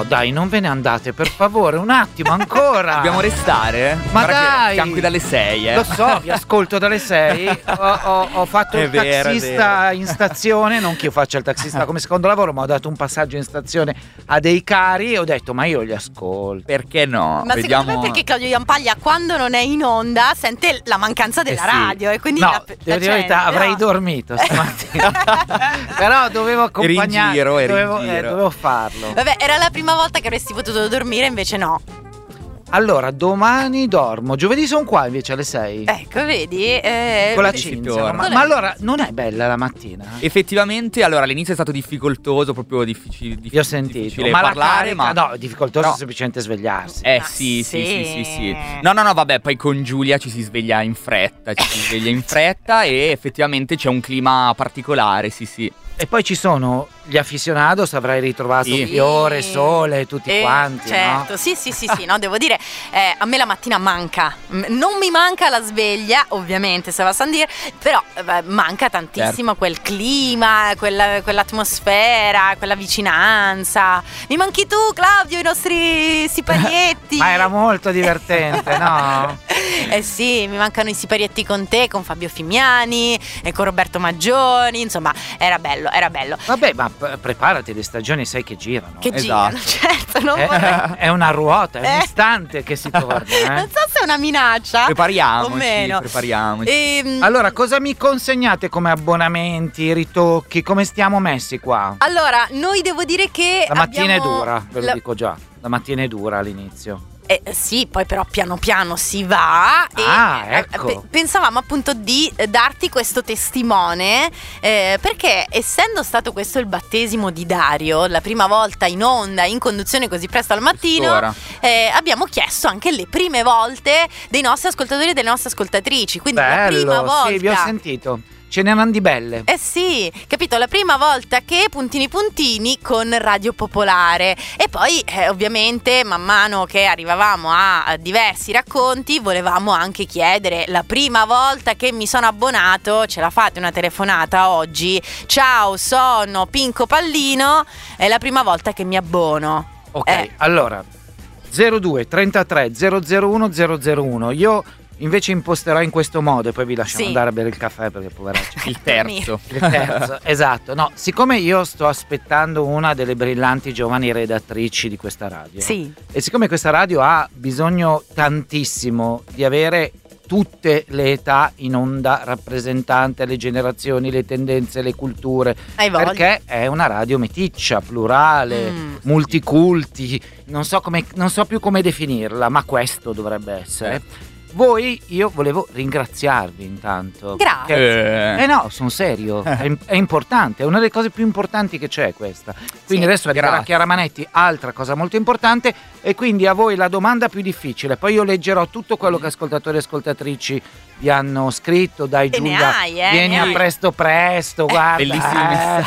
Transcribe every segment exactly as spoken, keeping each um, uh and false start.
no, dai, non ve ne andate, per favore, un attimo ancora. Dobbiamo restare? Ma Guarda dai! che siamo qui dalle sei, eh. Lo so, vi ascolto dalle sei. Ho, ho, ho fatto È il vero, è taxista vero. in stazione, non che io faccia il taxista come secondo lavoro, ma ho dato un passaggio in stazione a dei cari e ho detto, ma io li ascolto. Perché no? Ma Vediamo... secondo me perché Claudio Jampaglia quando non è in onda sente la mancanza della Eh sì. radio e quindi No, la, devo la dire la verità, accende, avrei no? dormito stamattina. Però dovevo Eri in accompagnare, giro, eri in dovevo, eh, giro. dovevo farlo. Vabbè, era la prima volta che avresti potuto dormire, invece no. Allora, domani dormo. Giovedì sono qua invece alle sei. Ecco, vedi? Eh, Con la si cinzia. torna. Ma, ma allora non è bella la mattina? Effettivamente, allora all'inizio è stato difficoltoso, proprio difficile, Io ho sentito. difficile Ma parlare, la carica, ma no, è difficoltoso No. semplicemente svegliarsi. Eh Ma sì, sì, sì. sì, sì, sì. No, no, no, vabbè, poi con Giulia ci si sveglia in fretta, ci si sveglia in fretta e effettivamente c'è un clima particolare, sì, sì. E poi ci sono gli aficionados, avrai ritrovato Sì. Fiore, Sole, tutti Eh, quanti, certo, no? sì, sì, sì, sì, no, devo dire, eh, a me la mattina manca, M- non mi manca la sveglia, ovviamente, se va a San Dir, però eh, beh, manca tantissimo Certo. quel clima, quella, quell'atmosfera, quella vicinanza. Mi manchi tu, Claudio, i nostri siparietti. Ma era molto divertente, no? Eh sì, mi mancano i siparietti con te, con Fabio Fimiani e con Roberto Maggioni, insomma, era bello, era bello. Vabbè, ma p- preparati, le stagioni sai che girano. Che Esatto. girano, certo, non È, vorrei... è una ruota, è un Eh. istante che si torna. Eh? Non so se è una minaccia Prepariamoci, o meno. prepariamoci. Ehm, Allora, cosa mi consegnate come abbonamenti, ritocchi? Come stiamo messi qua? allora, noi devo dire che La mattina abbiamo- è dura, ve lo la- dico già. La mattina è dura all'inizio. Eh, sì, poi però piano piano si va e Ah, eh, ecco. pe- pensavamo appunto di eh, darti questo testimone eh, perché essendo stato questo il battesimo di Dario, la prima volta in onda, in conduzione così presto al mattino, Quest'ora. eh, abbiamo chiesto anche le prime volte dei nostri ascoltatori e delle nostre ascoltatrici, quindi la prima Bello, volta... sì, vi ho sentito. Ce n'erano di belle. Eh sì, capito, la prima volta che puntini puntini con Radio Popolare e poi eh, ovviamente man mano che arrivavamo a, a diversi racconti volevamo anche chiedere la prima volta che mi sono abbonato, ce la fate una telefonata oggi? Ciao, sono Pinco Pallino, è la prima volta che mi abbono. Ok, Eh. allora zero due trentatré zero zero uno zero zero uno. Io invece imposterò in questo modo e poi vi lasciamo Sì. andare a bere il caffè perché poveracci. Il terzo. Il terzo, esatto. No, siccome io sto aspettando una delle brillanti giovani redattrici di questa radio. Sì. E siccome questa radio ha bisogno tantissimo di avere tutte le età in onda, rappresentante le generazioni, le tendenze, le culture, Hai voglia. perché è una radio meticcia, plurale, Mm. multiculti, non so, come, non so più come definirla, ma questo dovrebbe essere. Voi, io volevo ringraziarvi intanto. Grazie. perché- Eh. Eh no, sono serio, è, è importante, è una delle cose più importanti che c'è questa. Quindi Sì, adesso arriverà grazie. Chiara Manetti, altra cosa molto importante, e quindi a voi la domanda più difficile. Poi io leggerò tutto quello che ascoltatori e ascoltatrici vi hanno scritto, dai E ne Giulia, hai, eh, vieni ne a hai. presto presto, guarda. Bellissimi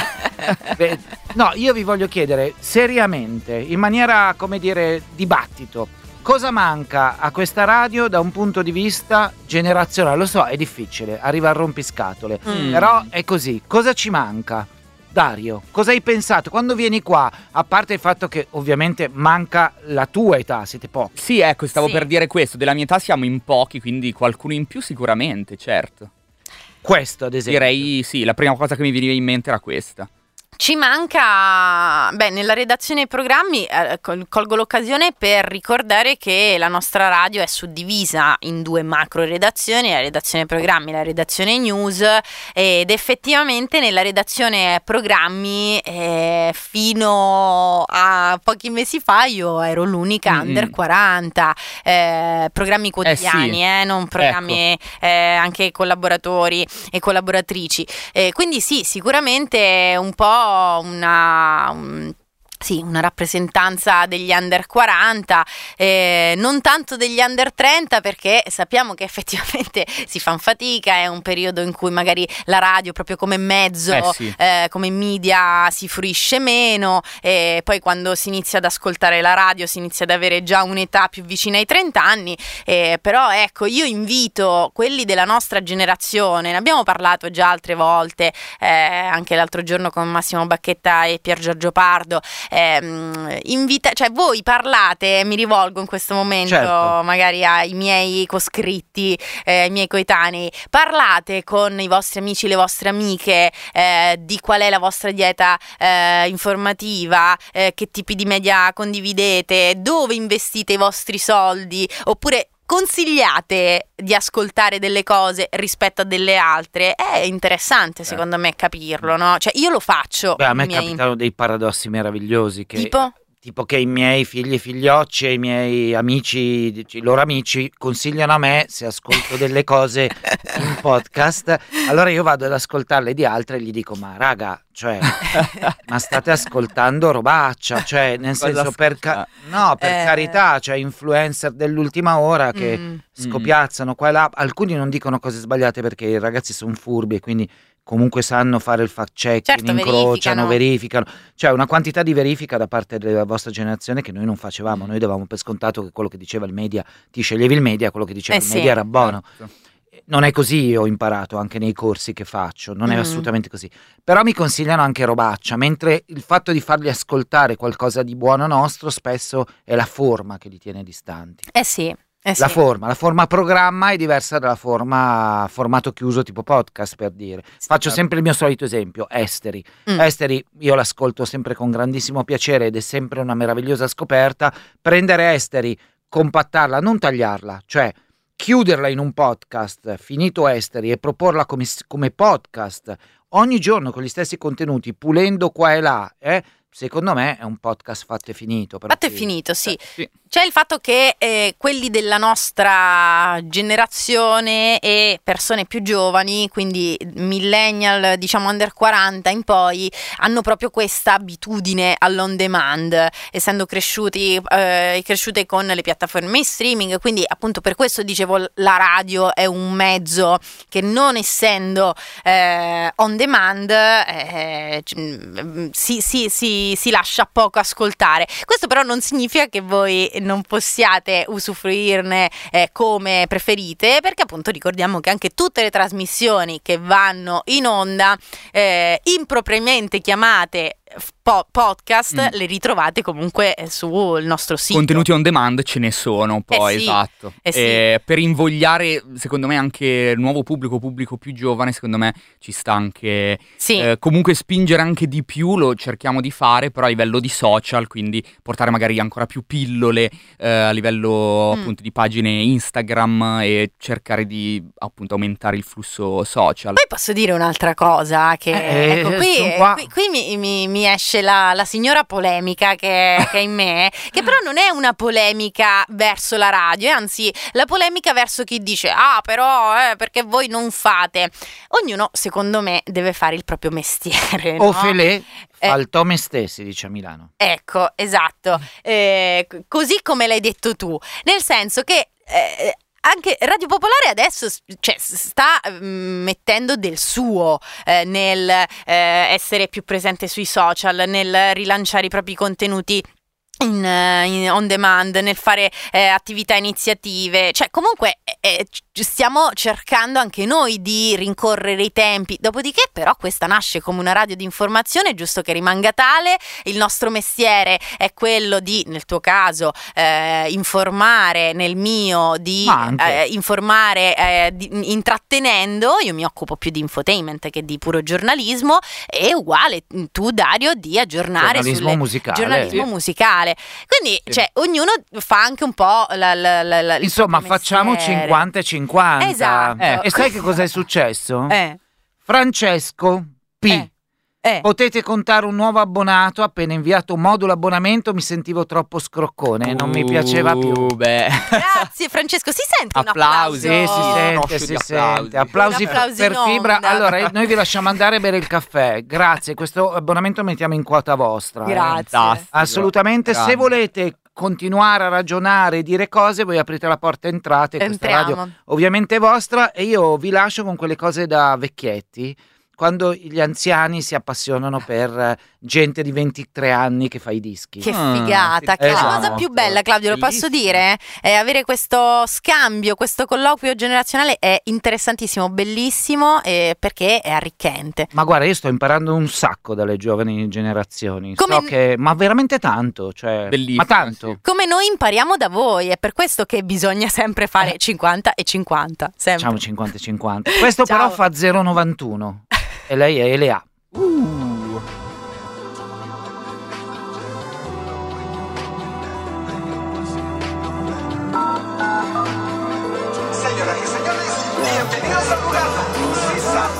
eh. Beh, no, io vi voglio chiedere seriamente, in maniera, come dire, dibattito, cosa manca a questa radio da un punto di vista generazionale? Lo so, è difficile, arriva al rompiscatole, Mm. però è così. Cosa ci manca? Dario, cosa hai pensato? Quando vieni qua, a parte il fatto che ovviamente manca la tua età, siete pochi. Sì, ecco, stavo Sì. per dire questo. Della mia età siamo in pochi, quindi qualcuno in più sicuramente, certo. Questo, ad esempio. Direi sì, la prima cosa che mi veniva in mente era questa. Ci manca, beh, nella redazione dei programmi eh, col- colgo l'occasione per ricordare che la nostra radio è suddivisa in due macro redazioni, la redazione programmi e la redazione news, ed effettivamente nella redazione programmi eh, fino a pochi mesi fa io ero l'unica Mm-mm. under quaranta, eh, programmi quotidiani, Eh sì. eh, non programmi eh, anche collaboratori e collaboratrici. Eh, quindi sì, sicuramente un po' una... un- Sì, una rappresentanza degli under quaranta, eh, non tanto degli under trenta, perché sappiamo che effettivamente si fanno fatica, è un periodo in cui magari la radio proprio come mezzo, Eh sì. eh, come media si fruisce meno, e poi quando si inizia ad ascoltare la radio si inizia ad avere già un'età più vicina ai trenta anni, eh, però ecco, io invito quelli della nostra generazione, ne abbiamo parlato già altre volte, eh, anche l'altro giorno con Massimo Bacchetta e Pier Giorgio Pardo, ehm, invita- cioè voi parlate, mi rivolgo in questo momento Certo. magari ai miei coscritti, eh, ai miei coetanei, parlate con i vostri amici, le vostre amiche eh, di qual è la vostra dieta eh, informativa, eh, che tipi di media condividete, dove investite i vostri soldi, oppure consigliate di ascoltare delle cose rispetto a delle altre. È interessante secondo me capirlo, no? Cioè io lo faccio. Beh, a me i miei- capitano dei paradossi meravigliosi che Tipo? tipo che i miei figli e figliocci e i miei amici, i loro amici consigliano a me, se ascolto delle cose in podcast, allora io vado ad ascoltarle di altre e gli dico ma raga, cioè ma state ascoltando robaccia, cioè nel Cosa senso per, ca- ascolta? no, per Eh. carità, cioè influencer dell'ultima ora che Mm. scopiazzano qua e là, alcuni non dicono cose sbagliate perché i ragazzi sono furbi e quindi comunque sanno fare il fact checking, Certo, incrociano, verificano. verificano, cioè una quantità di verifica da parte della vostra generazione che noi non facevamo, noi davamo per scontato che quello che diceva il media, ti sceglievi il media, quello che diceva Eh il sì. media era buono. Certo. Non è così, ho imparato anche nei corsi che faccio, non è Mm. assolutamente così. Però mi consigliano anche robaccia, mentre il fatto di farli ascoltare qualcosa di buono nostro spesso è la forma che li tiene distanti. Eh sì. Eh sì. La forma, la forma programma è diversa dalla forma formato chiuso tipo podcast, per dire. Faccio sempre il mio solito esempio, Esteri. Mm. Esteri io l'ascolto sempre con grandissimo piacere ed è sempre una meravigliosa scoperta. Prendere Esteri, compattarla, non tagliarla, cioè chiuderla in un podcast, finito Esteri, e proporla come, come podcast ogni giorno con gli stessi contenuti, pulendo qua e là, eh, secondo me è un podcast fatto e finito. per Fatto e cui- finito, sì. Eh, sì. C'è il fatto che eh, quelli della nostra generazione e persone più giovani, quindi millennial, diciamo under quaranta in poi, hanno proprio questa abitudine all'on demand, essendo cresciuti eh, cresciute con le piattaforme streaming, quindi appunto per questo dicevo la radio è un mezzo che non essendo eh, on demand eh, c- si, si, si, si lascia poco ascoltare. Questo però non significa che voi non possiate usufruirne eh, come preferite, perché appunto ricordiamo che anche tutte le trasmissioni che vanno in onda eh, impropriamente chiamate po- podcast Mm. le ritrovate comunque eh, sul nostro sito. Contenuti on demand ce ne sono poi, Eh sì, esatto. eh sì. E per invogliare, secondo me, anche il nuovo pubblico, pubblico più giovane, secondo me ci sta anche Sì. eh, comunque spingere anche di più, lo cerchiamo di fare, però a livello di social, quindi portare magari ancora più pillole eh, a livello Mm. appunto di pagine Instagram e cercare di appunto aumentare il flusso social. Poi posso dire un'altra cosa che Eh, ecco, qui, sono qua. qui, qui mi, mi- mi esce la, la signora polemica che, che è in me, che però non è una polemica verso la radio, è anzi la polemica verso chi dice ah però eh, perché voi non fate. Ognuno secondo me deve fare il proprio mestiere, O no? Felè, Eh. al Tome stessi, dice a Milano. Ecco, esatto. Eh, c- così come l'hai detto tu, nel senso che eh, anche Radio Popolare adesso s- cioè, s- sta mm, mettendo del suo eh, nel eh, essere più presente sui social, nel rilanciare i propri contenuti in, eh, in on demand, nel fare eh, attività iniziative, cioè comunque eh, eh, c- stiamo cercando anche noi di rincorrere i tempi, dopodiché però questa nasce come una radio di informazione, è giusto che rimanga tale, il nostro mestiere è quello di, nel tuo caso, eh, informare, nel mio di Ma anche- eh, informare eh, di- intrattenendo, io mi occupo più di infotainment che di puro giornalismo, e uguale tu Dario di aggiornare Giornalismo sulle musicale. giornalismo Sì. musicale. Quindi, Sì. cioè, ognuno fa anche un po' la, la, la, la- il Insomma, proprio facciamo mestiere. cinquanta e cinquanta. Esatto. Eh, e sai che cosa è successo? Eh, Francesco P. eh, eh. Potete contare un nuovo abbonato. Appena inviato un modulo abbonamento mi sentivo troppo scroccone, non mi piaceva più. Uh, beh. Grazie Francesco, si sente un Applausi. applauso? Sì, si sente, Roscio si di sente. applausi. Applausi, Un applauso per in fibra. onda. Allora, noi vi lasciamo andare a bere il caffè. Grazie, questo abbonamento mettiamo in quota vostra. eh. Grazie. Fantastico. Assolutamente. Se Grande. volete continuare a ragionare e dire cose, voi aprite la porta, entrate. Questa Entriamo. radio ovviamente è vostra, e io vi lascio con quelle cose da vecchietti. quando gli anziani si appassionano per eh, gente di ventitré anni che fa i dischi. Che Ah, figata, che esatto. la cosa più bella, Claudio, lo posso Bellissimo. dire? È avere questo scambio, questo colloquio generazionale è interessantissimo, bellissimo, eh, perché è arricchente. Ma guarda, io sto imparando un sacco dalle giovani generazioni. Come- So che, ma veramente tanto, cioè, Bellissimo, ma tanto. sì. Come noi impariamo da voi, è per questo che bisogna sempre fare Eh. cinquanta e cinquanta, sempre. Facciamo cinquanta e cinquanta. Questo Ciao. però fa zero virgola novantuno e lei è Elea. Uh. Señoras y señores, bienvenidos al lugar Sisa.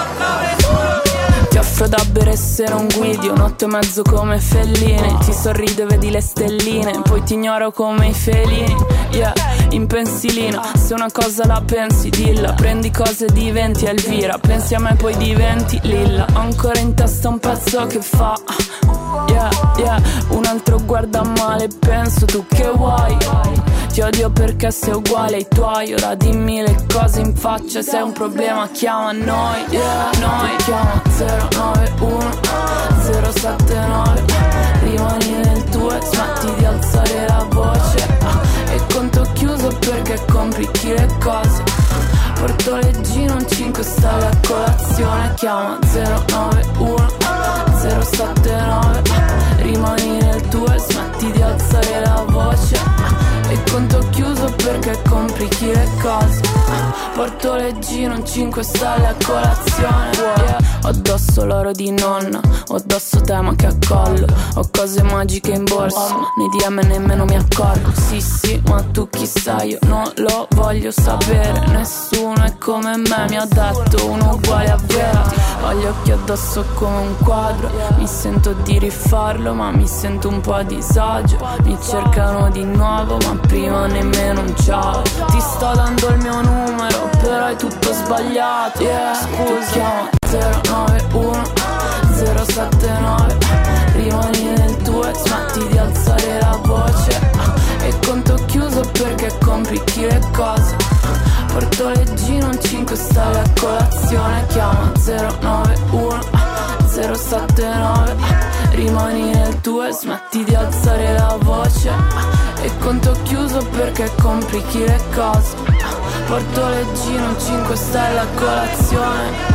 Ti offro da bere e se non guidi, un otto e mezzo come Fellini. Ti sorrido e vedi le stelline, poi ti ignoro come i felini. Yeah, in pensilina, se una cosa la pensi dilla. Prendi cose e diventi Elvira, pensi a me poi diventi Lilla. Ho ancora in testa un pezzo che fa yeah, yeah, un altro guarda male, penso tu che vuoi. Ti odio perché sei uguale ai tuoi. Ora dimmi le cose in faccia, se è un problema chiama noi. Yeah, noi chiama zero nove uno zero sette nove. Rimani nel tuo e smetti di alzare la voce. E conto chiuso perché complichi le cose. Porto leggino un cinque stelle a colazione. Chiama zero nove uno zero sette nove. Rimani nel tuo e smetti di alzare la voce. E conto chiuso perché complichi le cose. Porto leggino un cinque stelle a colazione. Yeah. Ho addosso l'oro di nonna, ho addosso tema che accollo. Ho cose magiche in borsa, nei D M nemmeno mi accorgo. Sì sì, ma tu chi sei? Io non lo voglio sapere. Nessuno è come me, mi ha detto uno uguale a Vera. Ho gli occhi addosso come un quadro. Mi sento di rifarlo ma mi sento un po' a disagio. Mi cercano di nuovo ma prima nemmeno un ciao. Ti sto dando il mio numero però è tutto sbagliato. Yeah, scusa, chiama zero nove uno zero sette nove. Rimani nel tuo e smetti di alzare la voce. E conto chiuso perché complichi le cose. Porto leggino un cinque stelle a colazione. Chiama zero nove uno zero sette nove. Rimani nel tuo e smetti di alzare la voce. E conto chiuso perché complichi le cose. Porto leggino un cinque stelle a colazione.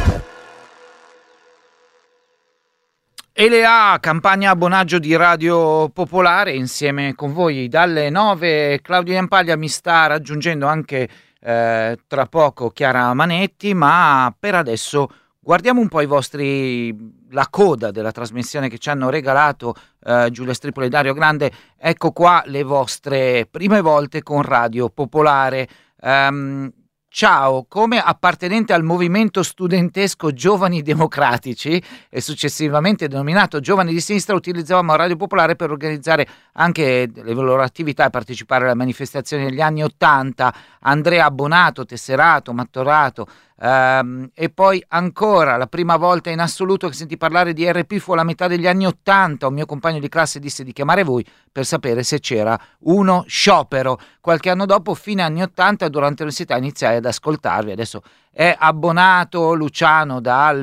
Elea, campagna abbonaggio di Radio Popolare, insieme con voi dalle nove. Claudio Iampaglia mi sta raggiungendo anche eh, tra poco Chiara Manetti, ma per adesso guardiamo un po' i vostri, la coda della trasmissione che ci hanno regalato eh, Giulia Stripoli e Dario Grande. Ecco qua le vostre prime volte con Radio Popolare. Um, Ciao, come appartenente al movimento studentesco Giovani Democratici e successivamente denominato Giovani di Sinistra, utilizzavamo Radio Popolare per organizzare anche le loro attività e partecipare alle manifestazioni degli anni Ottanta. Andrea Abbonato, Tesserato, Mattorato, ehm, e poi ancora la prima volta in assoluto che sentì parlare di R P fu alla metà degli anni Ottanta. Un mio compagno di classe disse di chiamare voi per sapere se c'era uno sciopero. Qualche anno dopo, fine anni Ottanta, durante l'università iniziai ad ascoltarvi. Adesso è abbonato Luciano dal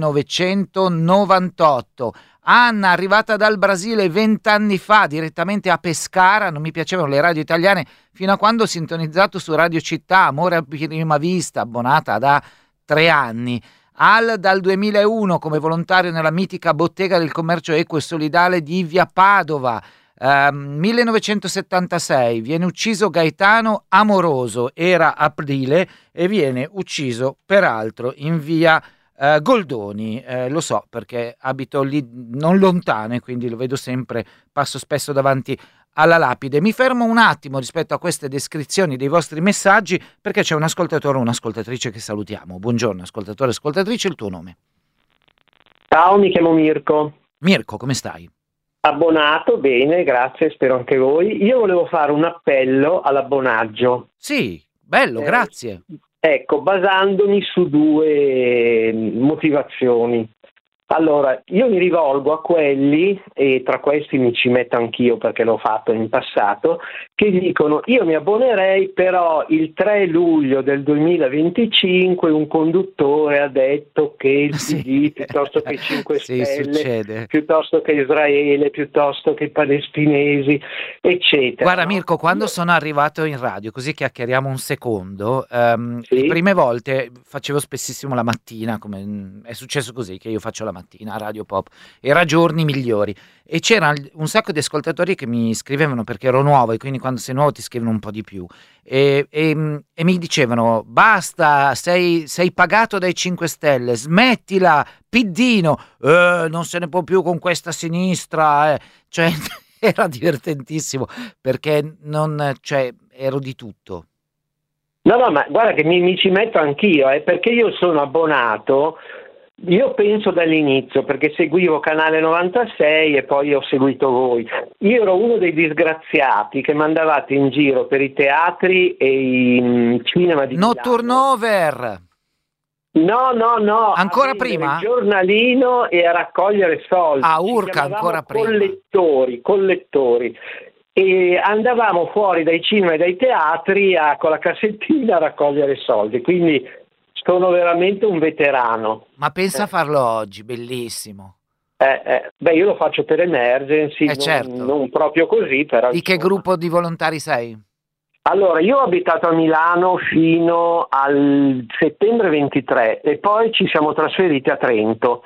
millenovecentonovantotto. Anna, arrivata dal Brasile vent'anni fa, direttamente a Pescara. Non mi piacevano le radio italiane fino a quando ho sintonizzato su Radio Città, Amore a prima vista, abbonata da tre anni. Al dal duemilauno come volontario nella mitica bottega del commercio equo e solidale di Via Padova. Uh, millenovecentosettantasei viene ucciso Gaetano Amoroso, era aprile, e viene ucciso peraltro in via uh, Goldoni. Uh, lo so perché abito lì non lontano e quindi lo vedo sempre, passo spesso davanti alla lapide. Mi fermo un attimo rispetto a queste descrizioni dei vostri messaggi perché c'è un ascoltatore o un'ascoltatrice che salutiamo. Buongiorno ascoltatore e ascoltatrice, il tuo nome? Ciao, mi chiamo Mirko. Mirko, come stai? Abbonato, bene, grazie, spero anche voi. Io volevo fare un appello all'abbonaggio. Sì, bello, Eh, grazie. Ecco, basandomi su due motivazioni. Allora, io mi rivolgo a quelli, e tra questi mi ci metto anch'io perché l'ho fatto in passato, che dicono: io mi abbonerei, però il tre luglio del duemilaventicinque un conduttore ha detto che il Sì. P D piuttosto che i cinque Sì, Stelle, succede. piuttosto che Israele, piuttosto che i palestinesi, eccetera. Guarda no? Mirko, quando Io- sono arrivato in radio, così chiacchieriamo un secondo, ehm, Sì. le prime volte facevo spessissimo la mattina, come mm, è successo così che io faccio la mattina a Radio Pop, era giorni migliori e c'era un sacco di ascoltatori che mi scrivevano perché ero nuovo e quindi quando sei nuovo ti scrivono un po' di più e, e, mm, e mi dicevano: basta, sei, sei pagato dai cinque Stelle, smettila, piddino, eh, non se ne può più con questa sinistra, eh. Cioè era divertentissimo perché non, cioè, ero di tutto. No, no, ma guarda che mi, mi ci metto anch'io, eh, perché io sono abbonato, io penso dall'inizio, perché seguivo Canale novantasei e poi ho seguito voi. Io ero uno dei disgraziati che mandavate in giro per i teatri e i mm, cinema di No Milano. turnover! No, no, no. Ancora a vendere prima? il giornalino e a raccogliere soldi. Ah, Ci urca, chiamavamo ancora prima. Collettori, collettori. E andavamo fuori dai cinema e dai teatri a, con la cassettina a raccogliere soldi. Quindi sono veramente un veterano. Ma pensa Eh. a farlo oggi, bellissimo. Eh, eh, beh, io lo faccio per Emergency, Eh, non, certo. non proprio così, però. Di che insomma. gruppo di volontari sei? Allora, io ho abitato a Milano fino al settembre ventitré e poi ci siamo trasferiti a Trento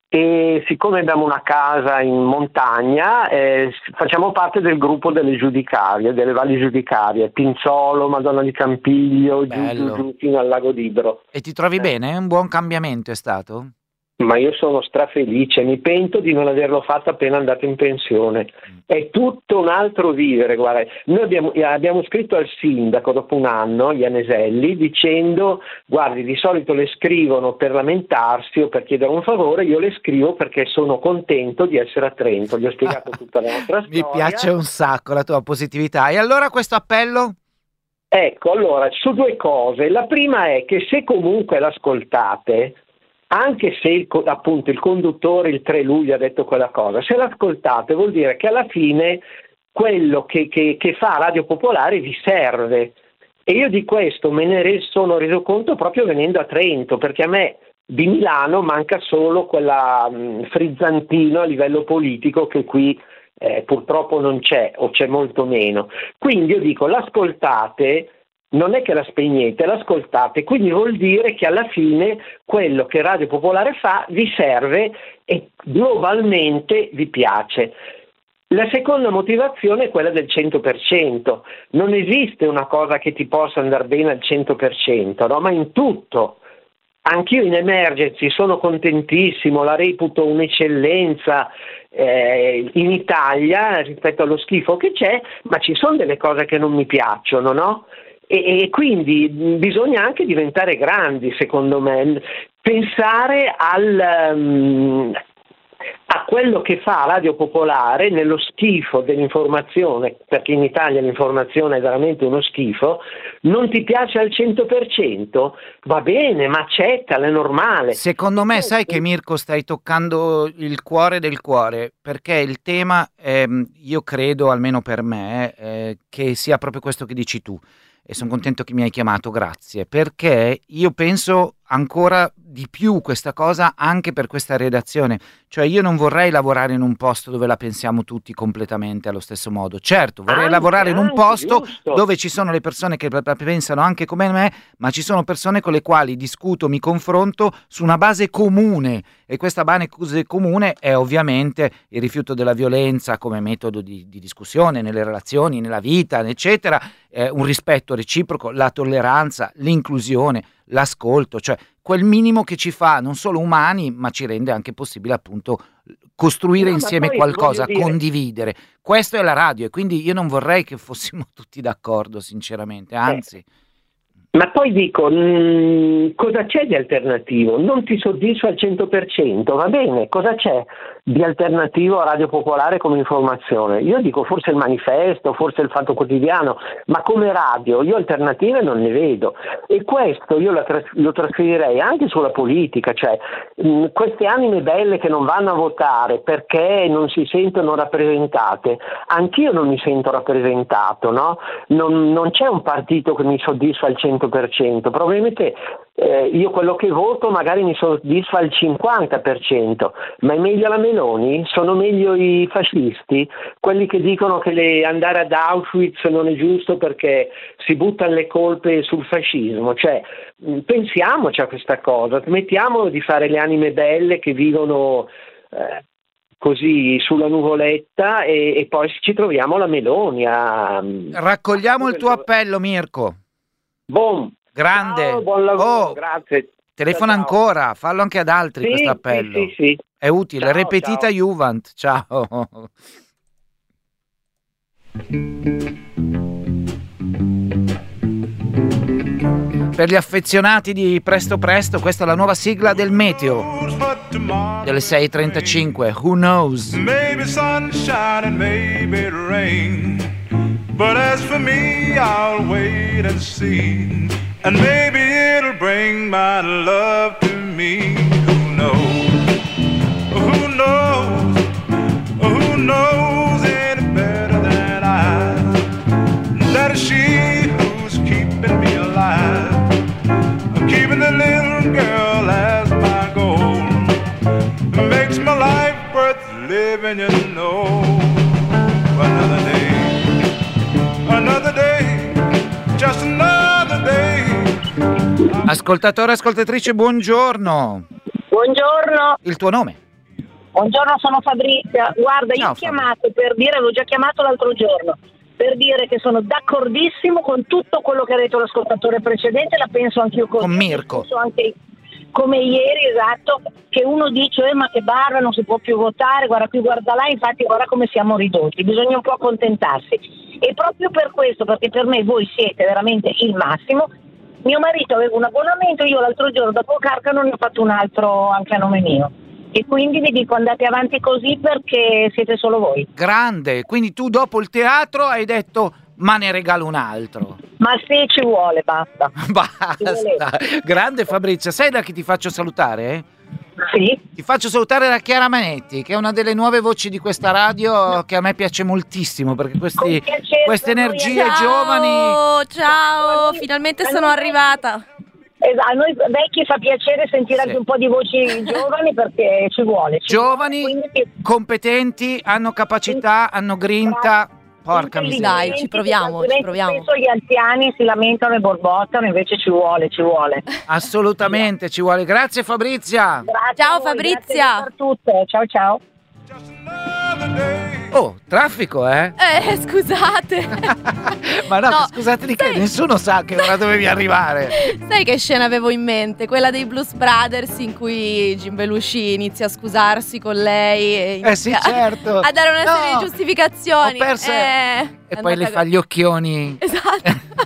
e siccome abbiamo una casa in montagna eh, facciamo parte del gruppo delle giudicarie, delle valli giudicarie, Pinzolo, Madonna di Campiglio, giù, Bello. giù, giù fino al lago d'Ibro. E ti trovi Eh. bene? Un buon cambiamento è stato? Ma io sono strafelice, mi pento di non averlo fatto appena andato in pensione. È tutto un altro vivere, guarda. Noi abbiamo, abbiamo scritto al sindaco dopo un anno, Ianeselli, dicendo: guardi, di solito le scrivono per lamentarsi o per chiedere un favore, io le scrivo perché sono contento di essere a Trento. Gli ho spiegato tutta la nostra storia. Mi piace un sacco la tua positività. E allora questo appello? Ecco, allora, su due cose. La prima è che se comunque l'ascoltate, anche se il, appunto il conduttore il tre luglio ha detto quella cosa, se l'ascoltate vuol dire che alla fine quello che, che, che fa Radio Popolare vi serve. E io di questo me ne re- sono reso conto proprio venendo a Trento, perché a me di Milano manca solo quella mh, frizzantino a livello politico che qui eh, purtroppo non c'è o c'è molto meno. Quindi io dico, l'ascoltate, non è che la spegnete, l'ascoltate, quindi vuol dire che alla fine quello che Radio Popolare fa vi serve e globalmente vi piace. La seconda motivazione è quella del cento per cento. Non esiste una cosa che ti possa andare bene al cento per cento, no? Ma in tutto. Anch'io in Emergency sono contentissimo, la reputo un'eccellenza eh, in Italia rispetto allo schifo che c'è, ma ci sono delle cose che non mi piacciono, no? E, e quindi bisogna anche diventare grandi, secondo me, pensare al, um, a quello che fa Radio Popolare nello schifo dell'informazione, perché in Italia l'informazione è veramente uno schifo. Non ti piace al cento per cento? Va bene, ma accettala, è normale. Secondo me, sai che Mirko stai toccando il cuore del cuore, perché il tema, ehm, io credo, almeno per me, eh, che sia proprio questo che dici tu. E sono contento che mi hai chiamato, grazie, perché io penso ancora di più questa cosa anche per questa redazione. Cioè io non vorrei lavorare in un posto dove la pensiamo tutti completamente allo stesso modo. Certo, vorrei Anche, lavorare in un anche, posto giusto. dove ci sono le persone che la pensano anche come me, ma ci sono persone con le quali discuto, mi confronto su una base comune, e questa base comune è ovviamente il rifiuto della violenza come metodo di, di discussione nelle relazioni, nella vita, eccetera, eh, un rispetto reciproco, la tolleranza, l'inclusione, l'ascolto, cioè quel minimo che ci fa non solo umani, ma ci rende anche possibile appunto costruire No, ma insieme poi qualcosa, voglio dire- condividere. Questo è la radio e quindi io non vorrei che fossimo tutti d'accordo, sinceramente, anzi. Ma poi dico, mh, mh, cosa c'è di alternativo? Non ti soddisfa al cento per cento, va bene, cosa c'è di alternativo a Radio Popolare come informazione? Io dico forse il Manifesto, forse il Fatto Quotidiano, ma come radio io alternative non ne vedo, e questo io lo, tras- lo trasferirei anche sulla politica, cioè mh, queste anime belle che non vanno a votare perché non si sentono rappresentate, anch'io non mi sento rappresentato, no? Non, non c'è un partito che mi soddisfa al cento per cento, probabilmente eh, io quello che voto magari mi soddisfa al cinquanta per cento, ma è meglio la Meloni? Sono meglio i fascisti? Quelli che dicono che le, andare ad Auschwitz non è giusto perché si buttano le colpe sul fascismo, cioè mh, pensiamoci a questa cosa, smettiamo di fare le anime belle che vivono eh, così sulla nuvoletta e, e poi ci troviamo la Meloni a... Raccogliamo il tuo appello, Mirko. Boom. Grande. Ciao, buon lavoro, Oh, grazie. telefona Ciao, ciao. ancora, fallo anche ad altri Sì, questo appello. sì, sì, sì. È utile, Ciao, repetita ciao. Juvent. Ciao. Per gli affezionati di Presto Presto, questa è la nuova sigla del meteo delle sei e trentacinque. Who knows? Maybe sunshine and maybe rain. But as for me, I'll wait and see. And maybe it'll bring my love to me. Who knows? Who knows? Who knows any better than I? That is she who's keeping me alive. I'm keeping the little girl as my goal. It makes my life worth living, you know. Another day, another day, just another day. Ascoltatore, ascoltatrice, buongiorno. Buongiorno. Il tuo nome? Buongiorno, sono Fabrizia. Guarda, io Ciao, ho chiamato per dire, avevo già chiamato l'altro giorno, per dire che sono d'accordissimo con tutto quello che ha detto l'ascoltatore precedente, la penso anch'io così. Con Mirko. Penso anche come ieri, esatto, che uno dice eh, ma che barba, non si può più votare, guarda qui, guarda là, infatti guarda come siamo ridotti, bisogna un po' accontentarsi. E proprio per questo, perché per me voi siete veramente il massimo, mio marito aveva un abbonamento, io l'altro giorno dopo Carcano ne ho fatto un altro anche a nome mio. E quindi vi dico andate avanti così perché siete solo voi. Grande, quindi tu dopo il teatro hai detto ma ne regalo un altro. Ma sì, ci vuole, basta. Basta. Grande Fabrizia, sai da chi ti faccio salutare? Eh? Sì. Ti faccio salutare da Chiara Manetti, che è una delle nuove voci di questa radio che a me piace moltissimo, perché questi, queste energie Ciao, giovani... ciao, finalmente sono arrivata. Esatto, a noi vecchi fa piacere sentire Sì. anche un po' di voci giovani perché ci vuole. Ci Giovani, vuole, quindi- competenti, hanno capacità, hanno grinta. Porca miseria. Dai, ci proviamo, ci proviamo. Spesso gli anziani si lamentano e borbottano, invece ci vuole, ci vuole. Assolutamente ci vuole. Grazie Fabrizia. Grazie Ciao, a voi, Fabrizia. grazie per tutto. Ciao ciao. Oh, traffico, eh? Eh, scusate. Ma no, No, scusate di che, sai- nessuno sa che ora dovevi arrivare. Sai che scena avevo in mente? Quella dei Blues Brothers in cui Jim Belushi inizia a scusarsi con lei e Eh sì, inizia certo. a dare una No, serie di giustificazioni. ho perso- Eh, E è poi le andata fa gli occhioni. co- Esatto.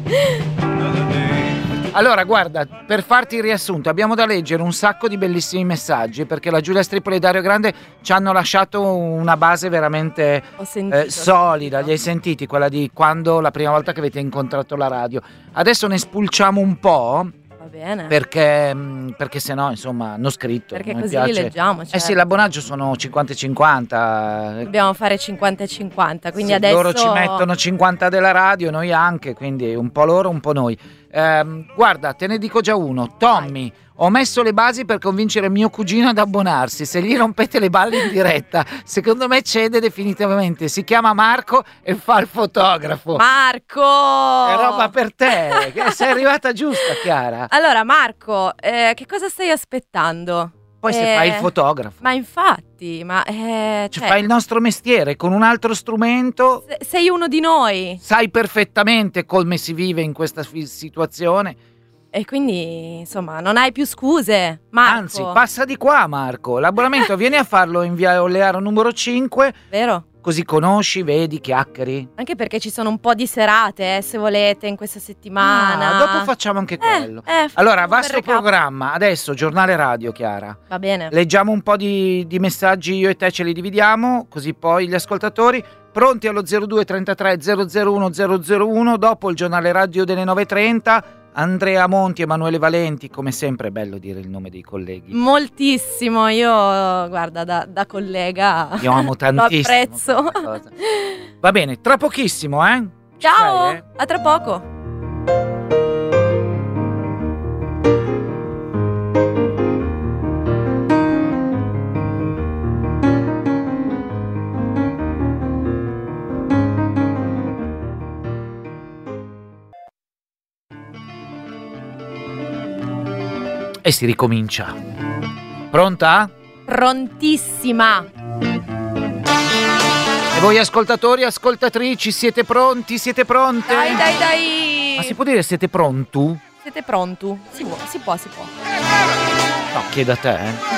Allora, guarda, per farti il riassunto, abbiamo da leggere un sacco di bellissimi messaggi, perché la Giulia Stripoli e Dario Grande ci hanno lasciato una base veramente Ho sentito. eh, solida. Li hai sentiti? Quella di quando la prima volta che avete incontrato la radio. Adesso ne spulciamo un po', Va bene. perché, mh, perché se no, insomma, hanno scritto. Perché non mi così piace. li leggiamo. Eh certo. sì, l'abbonaggio sono cinquanta e cinquanta. Dobbiamo fare cinquanta e cinquanta, quindi Sì, adesso loro ci mettono cinquanta della radio, noi anche, quindi un po' loro, un po' noi. Ehm, guarda, te ne dico già uno. Tommy, ho messo le basi per convincere mio cugino ad abbonarsi. Se gli rompete le balle in diretta, secondo me cede definitivamente. Si chiama Marco e fa il fotografo. Marco! È roba per te. che Sei arrivata giusta, Chiara. Allora, Marco, eh, che cosa stai aspettando? Poi se Eh, fai il fotografo, Ma infatti, ma eh, cioè, cioè, fai il nostro mestiere con un altro strumento. se- sei uno di noi Sai perfettamente come si vive in questa fi- situazione. e quindi, insomma, non hai più scuse, Marco. Anzi, passa di qua, Marco. L'abbonamento vieni a farlo in via Olearo numero cinque Vero? così conosci, vedi, chiacchieri. Anche perché ci sono un po' di serate, eh, se volete, in questa settimana. Ah, dopo facciamo anche quello. Eh, eh, allora, un vasto bel recap. programma. Adesso giornale radio, Chiara. Va bene. Leggiamo un po' di, di messaggi, io e te ce li dividiamo, così poi gli ascoltatori pronti allo zero due trentatré zero zero uno zero zero uno. Dopo il giornale radio delle nove e trenta. Andrea Monti, Emanuele Valenti, come sempre è bello dire il nome dei colleghi. Moltissimo, io guarda da, da collega Io amo tantissimo. lo apprezzo. questa cosa. Va bene, tra pochissimo, eh? Ci Ciao, sei, eh? a tra poco. E si ricomincia. Pronta? Prontissima. E voi ascoltatori, ascoltatrici, siete pronti? Siete pronte? Dai, dai, dai. Ma si può dire siete pronti? Siete pronti? Si può, si può, si può. No, chiedo a te, eh.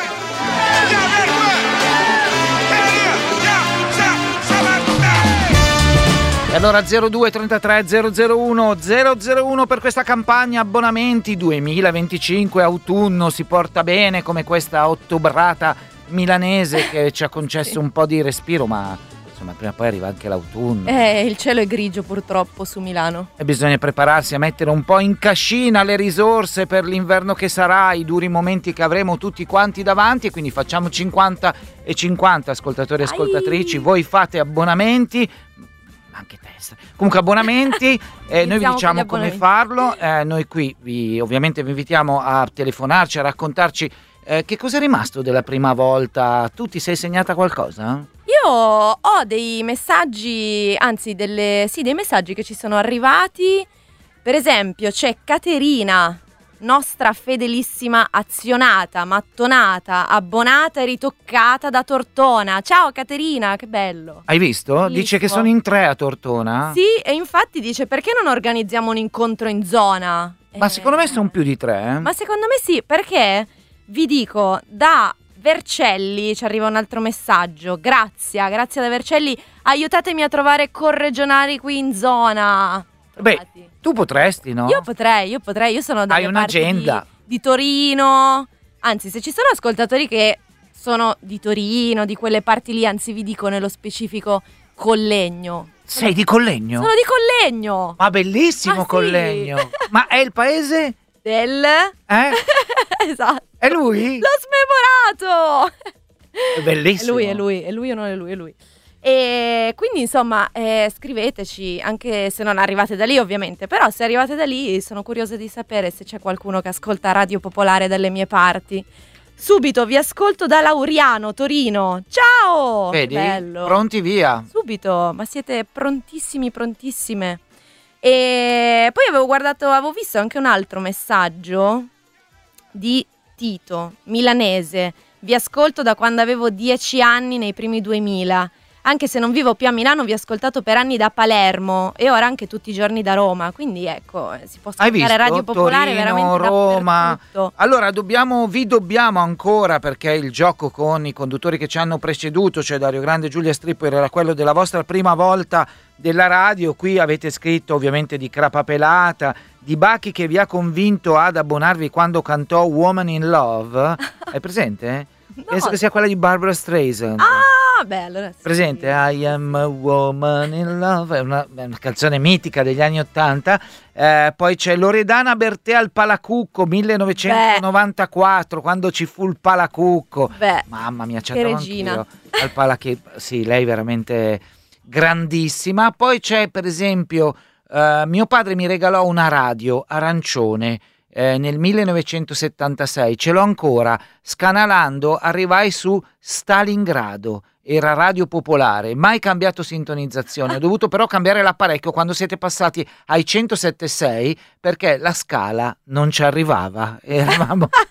E allora zero due trentatré zero zero uno zero zero uno per questa campagna abbonamenti duemilaventicinque autunno, si porta bene come questa ottobrata milanese che ci ha concesso un po' di respiro, ma insomma prima o poi arriva anche l'autunno. Eh, il cielo è grigio purtroppo su Milano. E bisogna prepararsi a mettere un po' in cascina le risorse per l'inverno che sarà, i duri momenti che avremo tutti quanti davanti, e quindi facciamo cinquanta e cinquanta ascoltatori e ascoltatrici, voi fate abbonamenti, anche testa. Comunque abbonamenti, eh, noi vi Iniziamo diciamo con gli come farlo, eh, noi qui vi, ovviamente vi invitiamo a telefonarci, a raccontarci eh, che cosa è rimasto della prima volta. Tu ti sei segnata qualcosa? Io ho dei messaggi, anzi delle, sì, dei messaggi che ci sono arrivati. Per esempio c'è Caterina, nostra fedelissima azionata, mattonata, abbonata e ritoccata da Tortona. Ciao Caterina, che bello. Hai visto? Bellissimo. Dice che sono in tre a Tortona. Sì, e infatti dice perché non organizziamo un incontro in zona? Ma Eh, secondo me sono più di tre. Eh? Ma secondo me sì, perché vi dico, da Vercelli ci arriva un altro messaggio. Grazie, grazie da Vercelli. Aiutatemi a trovare corregionali qui in zona. Beh, Trovati. tu potresti, no? Io potrei, io potrei, io sono dalle Hai parti un'agenda. di, di Torino. Anzi, se ci sono ascoltatori che sono di Torino, di quelle parti lì, anzi vi dico nello specifico Collegno. Sei di Collegno? Sono di Collegno. Ma bellissimo Ah, sì. Collegno. Ma è il paese? Del... Eh? esatto. È lui? L'ho smemorato. È È bellissimo. lui, è lui, è lui o non è lui, è lui. E quindi insomma eh, scriveteci, anche se non arrivate da lì ovviamente, però se arrivate da lì sono curiosa di sapere se c'è qualcuno che ascolta Radio Popolare dalle mie parti. Subito vi ascolto da Lauriano, Torino. Ciao! Vedi? Bello. Pronti, via. Subito, ma siete prontissimi, prontissime. E poi avevo guardato, avevo visto anche un altro messaggio di Tito, milanese. Vi ascolto da quando avevo dieci anni nei primi duemila. Anche se non vivo più a Milano, vi ho ascoltato per anni da Palermo e ora anche tutti i giorni da Roma. Quindi ecco, si può Hai ascoltare visto? Radio Popolare Torino, veramente Roma. dappertutto. Allora dobbiamo, vi dobbiamo ancora, perché il gioco con i conduttori che ci hanno preceduto, cioè Dario Grande e Giulia Stripper, era quello della vostra prima volta della radio. Qui avete scritto ovviamente di Crapa Pelata, di Bacchi che vi ha convinto ad abbonarvi quando cantò Woman in Love. È presente? No. Penso che sia quella di Barbara Streisand. Ah, beh, allora sì. Presente? I am a woman in love, è una, è una canzone mitica degli anni Ottanta. Eh, poi c'è Loredana Bertè al Palacucco millenovecentonovantaquattro, quando ci fu il Palacucco. Beh, Mamma mia, ci che andavo regina. anch'io al Palacucco. Sì, lei veramente grandissima. Poi c'è per esempio eh, mio padre mi regalò una radio arancione eh, nel millenovecentosettantasei, ce l'ho ancora. Scanalando arrivai su Stalingrado, era Radio Popolare, mai cambiato sintonizzazione, ho dovuto però cambiare l'apparecchio quando siete passati ai centosette virgola sei perché la scala non ci arrivava, eravamo,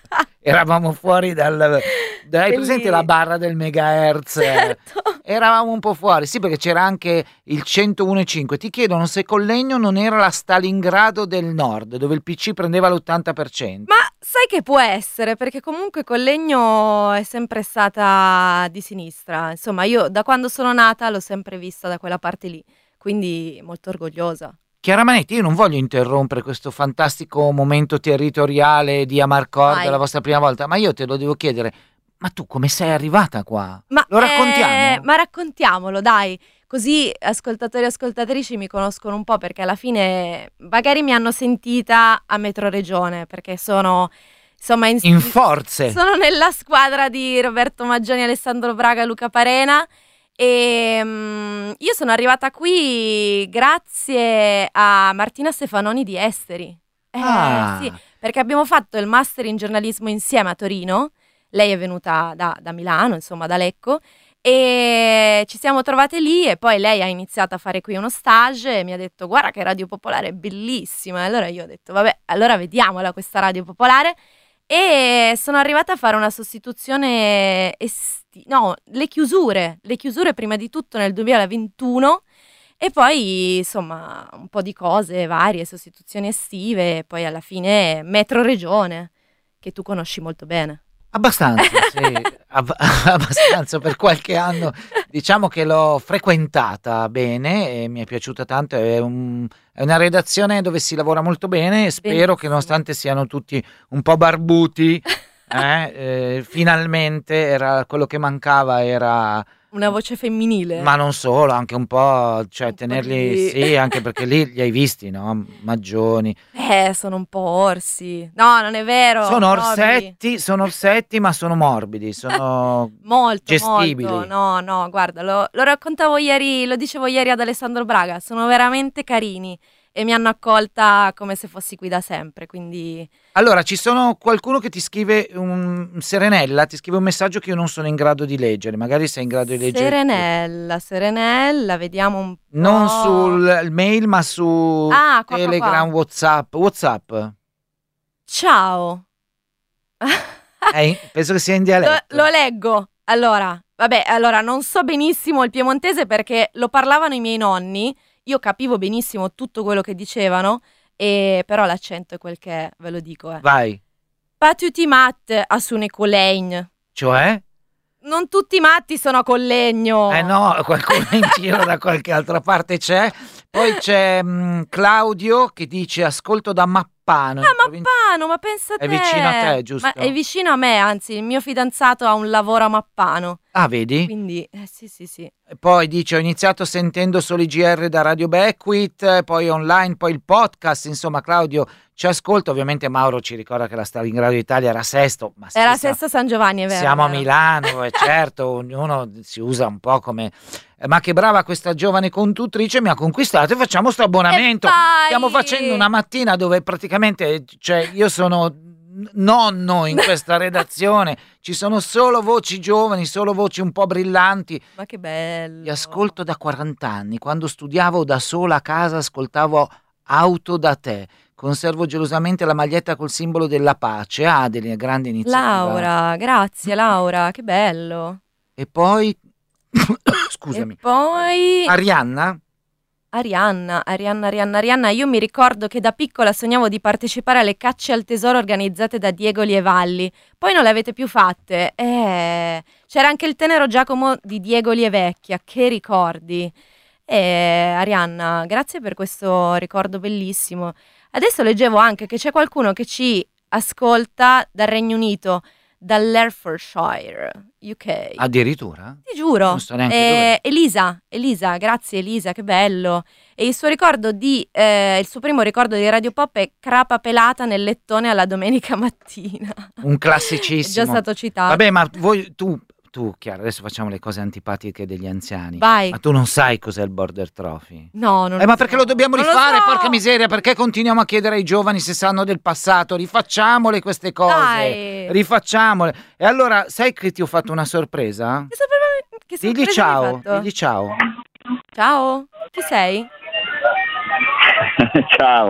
eravamo fuori dal... Dai, presente la barra del megahertz? Certo. Eravamo un po' fuori, sì, perché c'era anche il centouno virgola cinque. Ti chiedono se Collegno non era la Stalingrado del nord, dove il P C prendeva l'ottanta per cento. Ma sai che può essere, perché comunque Collegno è sempre stata di sinistra. Insomma, io da quando sono nata l'ho sempre vista da quella parte lì, quindi molto orgogliosa. Chiara Manetti, io non voglio interrompere questo fantastico momento territoriale di Amarcord, Vai. la vostra prima volta, ma io te lo devo chiedere. Ma tu come sei arrivata qua? Ma, Lo raccontiamo? eh, ma raccontiamolo, dai, così ascoltatori e ascoltatrici mi conoscono un po', perché alla fine magari mi hanno sentita a Metro Regione, perché sono insomma in, In forze. sono nella squadra di Roberto Maggioni, Alessandro Braga e Luca Parena. E mm, io sono arrivata qui grazie a Martina Stefanoni di Esteri. Eh, Ah. sì, perché abbiamo fatto il master in giornalismo insieme a Torino. Lei è venuta da, da Milano, insomma da Lecco, e ci siamo trovate lì e poi lei ha iniziato a fare qui uno stage e mi ha detto guarda che Radio Popolare è bellissima, e allora io ho detto vabbè, allora vediamola questa Radio Popolare, e sono arrivata a fare una sostituzione esti- no, le chiusure, le chiusure prima di tutto nel duemilaventuno. E poi, insomma, un po' di cose varie, sostituzioni estive, e poi alla fine Metro Regione, che tu conosci molto bene. Abbastanza, sì, ab- abbastanza, per qualche anno diciamo che l'ho frequentata bene e mi è piaciuta tanto, è, un- è una redazione dove si lavora molto bene e spero Benissimo. che nonostante siano tutti un po' barbuti, eh, eh, finalmente era quello che mancava, era... Una voce femminile. Ma non solo, anche un po', cioè Un po' tenerli, di- sì, anche perché lì li hai visti, no? Maggioni. Eh, sono un po' orsi. No, non è vero. Sono nobili. orsetti, sono orsetti, ma sono morbidi, sono Molto, gestibili. molto. No, no, guarda, lo, lo raccontavo ieri, lo dicevo ieri ad Alessandro Braga, sono veramente carini e mi hanno accolta come se fossi qui da sempre, quindi... Allora, ci sono qualcuno che ti scrive un Serenella, ti scrive un messaggio che io non sono in grado di leggere, magari sei in grado di leggere. tu. Serenella, Serenella, vediamo un po'. Non sul mail, ma su Ah, qua, qua, Telegram, qua. WhatsApp. WhatsApp. Ciao. Eh, penso che sia in Lo, dialetto. lo leggo. Allora, vabbè, allora non so benissimo il piemontese perché lo parlavano i miei nonni, io capivo benissimo tutto quello che dicevano, e però l'accento è quel che è, ve lo dico. Eh. Vai. Pas tutti i mat a sune colegn. Cioè? Non tutti i matti sono a Collegno. Eh no, qualcuno in giro da qualche altra parte c'è. Poi c'è mh, Claudio che dice ascolto da Mappano. Ah, in provincia- Mappano, ma pensa a te. È vicino a te, giusto? Ma è vicino a me, anzi, il mio fidanzato ha un lavoro a Mappano. Ah, vedi? Quindi, eh, sì, sì, sì. E poi dice ho iniziato sentendo solo i G R da Radio Beckwith, poi online, poi il podcast. Insomma, Claudio ci ascolta. Ovviamente Mauro ci ricorda che la Stalingrado d'Italia era sesto. Ma sì, Era sa- Sesto San Giovanni, è vero. Siamo a vero. Milano, e certo, ognuno si usa un po' come... eh, Ma che brava questa giovane conduttrice, mi ha conquistato, e facciamo sto abbonamento. E vai! Stiamo facendo una mattina dove praticamente, cioè, io sono nonno in questa redazione, ci sono solo voci giovani, solo voci un po' brillanti. Ma che bello. Li ascolto da quaranta anni, quando studiavo da sola a casa ascoltavo Auto da te. Conservo gelosamente la maglietta col simbolo della pace. Ah, delle grandi iniziative. Laura, grazie Laura, che bello. E poi scusami. E poi Arianna? Arianna, Arianna, Arianna, Arianna, io mi ricordo che da piccola sognavo di partecipare alle cacce al tesoro organizzate da Diego Lievalli, poi non le avete più fatte. Eh, c'era anche il tenero Giacomo di Diego Lievecchia, che ricordi. Eh, Arianna, grazie per questo ricordo bellissimo. Adesso leggevo anche che c'è qualcuno che ci ascolta dal Regno Unito, dall'Hertfordshire, U K. Addirittura? Ti giuro. Non so neanche Eh, Elisa, Elisa, grazie Elisa, che bello. E il suo ricordo di, eh, il suo primo ricordo di Radio Pop è crapa pelata nel lettone alla domenica mattina. Un È classicissimo. già stato citato. Vabbè, ma voi, tu, tu, Chiara, adesso facciamo le cose antipatiche degli anziani. Vai. Ma tu non sai cos'è il Border Trophy? No, non Eh, ma so. perché lo dobbiamo Non lo rifare, so. porca miseria? Perché continuiamo a chiedere ai giovani se sanno del passato? Rifacciamole queste cose. Dai. Rifacciamole. E allora, sai che ti ho fatto una sorpresa? Che sorpresa- che Digli sorpresa mi hai ciao, fatto? digli ciao. Ciao, chi sei? Ciao,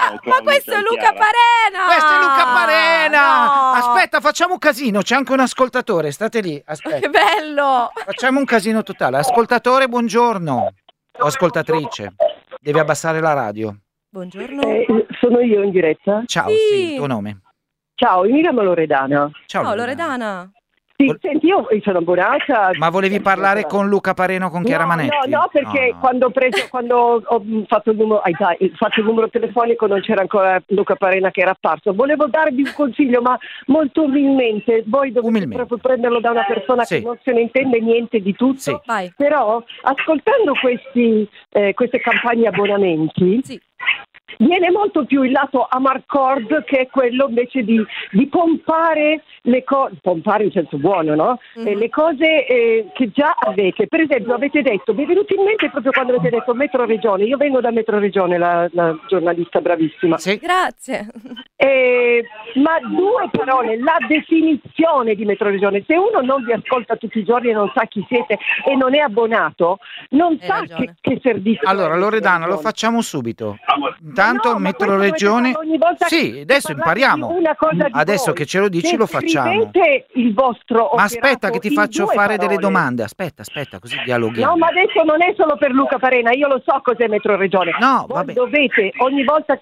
Ma, ma questo è Luca Parena! Questo è Luca Parena! No! Aspetta, facciamo un casino, c'è anche un ascoltatore, state lì, aspetta. Che bello! Facciamo un casino totale. Ascoltatore, buongiorno. O ascoltatrice, devi abbassare la radio. Buongiorno. Eh, sono io in diretta? Ciao, Sì. sì, il tuo nome. Ciao, io mi chiamo Loredana. Ciao, Ciao Loredana. Loredana. Sì, Vol- senti, io sono abbonata. Ma volevi parlare con Luca Parena o con Chiara No, Manetti? no, no, perché No, no. quando ho preso, quando ho fatto il numero, ai dai, fatto il numero telefonico non c'era ancora Luca Parena che era apparso. Volevo darvi un consiglio, ma molto umilmente. Voi dovete Umilmente. proprio prenderlo da una persona Sì. che non se ne intende niente di tutto. Sì. Vai. Però, ascoltando questi, eh, queste campagne abbonamenti, Sì. viene molto più il lato amarcord, che è quello invece di, di pompare le cose, pompare in senso buono, no? Mhm. Eh, le cose eh, che già avete. Per esempio avete detto, mi è venuto in mente proprio quando avete detto Metro Regione, io vengo da Metro Regione, la, la giornalista bravissima. Sì. Grazie. Eh, ma due parole, la definizione di Metro Regione. Se uno non vi ascolta tutti i giorni e non sa chi siete e non è abbonato, non Hai sa ragione. che, che servizio è Allora, Metro Loredana, lo Regione. facciamo subito. Intanto No, ma Metro questo dovete Regione. farlo ogni volta Sì, che adesso parlate impariamo. di una cosa di Adesso voi. che ce lo dici lo facciamo. Descrivete il vostro Ma operato aspetta che ti in faccio due fare delle parole. domande. Aspetta, aspetta, così dialoghiamo. No, ma adesso non è solo per Luca Parena, io lo so cos'è Metro Regione. No, Voi vabbè. dovete ogni volta.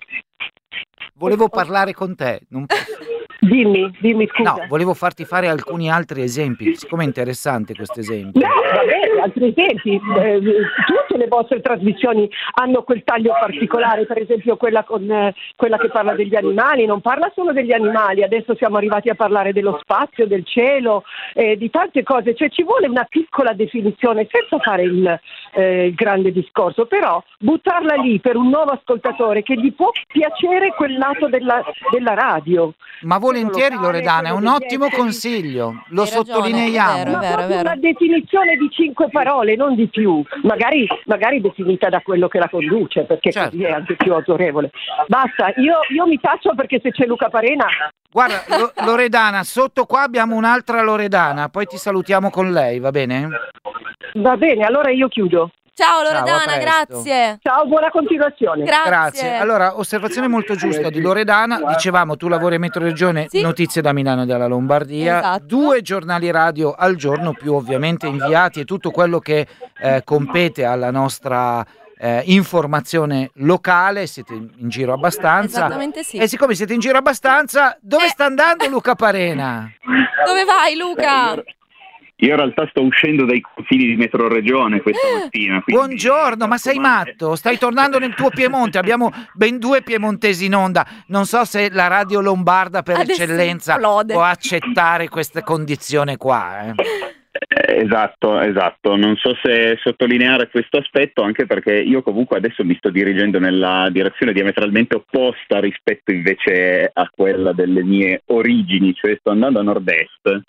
Volevo parlare con te. Non... Dimmi, dimmi scusa. No, volevo farti fare alcuni altri esempi, siccome è interessante questo esempio. No, va bene, altri esempi. Eh, tutte le vostre trasmissioni hanno quel taglio particolare, per esempio quella, con, eh, quella che parla degli animali, non parla solo degli animali, adesso siamo arrivati a parlare dello spazio, del cielo, eh, di tante cose, cioè ci vuole una piccola definizione senza fare il, eh, il grande discorso, però buttarla lì per un nuovo ascoltatore che gli può piacere quel lato della, della radio. Ma volentieri, Quello locale, Loredana, è un quello degli ottimo esseri. consiglio. Lo Hai ragione, sottolineiamo. è vero, Ma è vero, è proprio vero. una definizione di cinque parole, non di più, magari, magari definita da quello che la conduce, perché Certo. così è anche più autorevole. Basta, io, io mi taccio perché se c'è Luca Parena. Guarda, Lo- Loredana, sotto qua abbiamo un'altra Loredana, poi ti salutiamo con lei, va bene? Va bene, allora io chiudo. Ciao Ciao, a Loredana, presto. grazie. Ciao, buona continuazione. Grazie. Grazie. Allora, osservazione molto giusta di Loredana. Dicevamo, tu lavori a Metro Regione, Sì. notizie da Milano e dalla Lombardia. Esatto. Due giornali radio al giorno, più ovviamente inviati e tutto quello che eh, compete alla nostra eh, informazione locale. Siete in giro abbastanza. Esattamente sì. E siccome siete in giro abbastanza, dove Eh. sta andando Luca Parena? Dove vai Luca? Io in realtà sto uscendo dai confini di Metro Regione questa mattina. quindi- Buongiorno, ma sei matto? Stai tornando nel tuo Piemonte? Abbiamo ben due piemontesi in onda. Non so se la radio lombarda per Adesso eccellenza esplode. può accettare questa condizione qua. eh. Eh, Esatto, esatto. Non so se sottolineare questo aspetto, anche perché io comunque adesso mi sto dirigendo nella direzione diametralmente opposta rispetto invece a quella delle mie origini, cioè sto andando a nord-est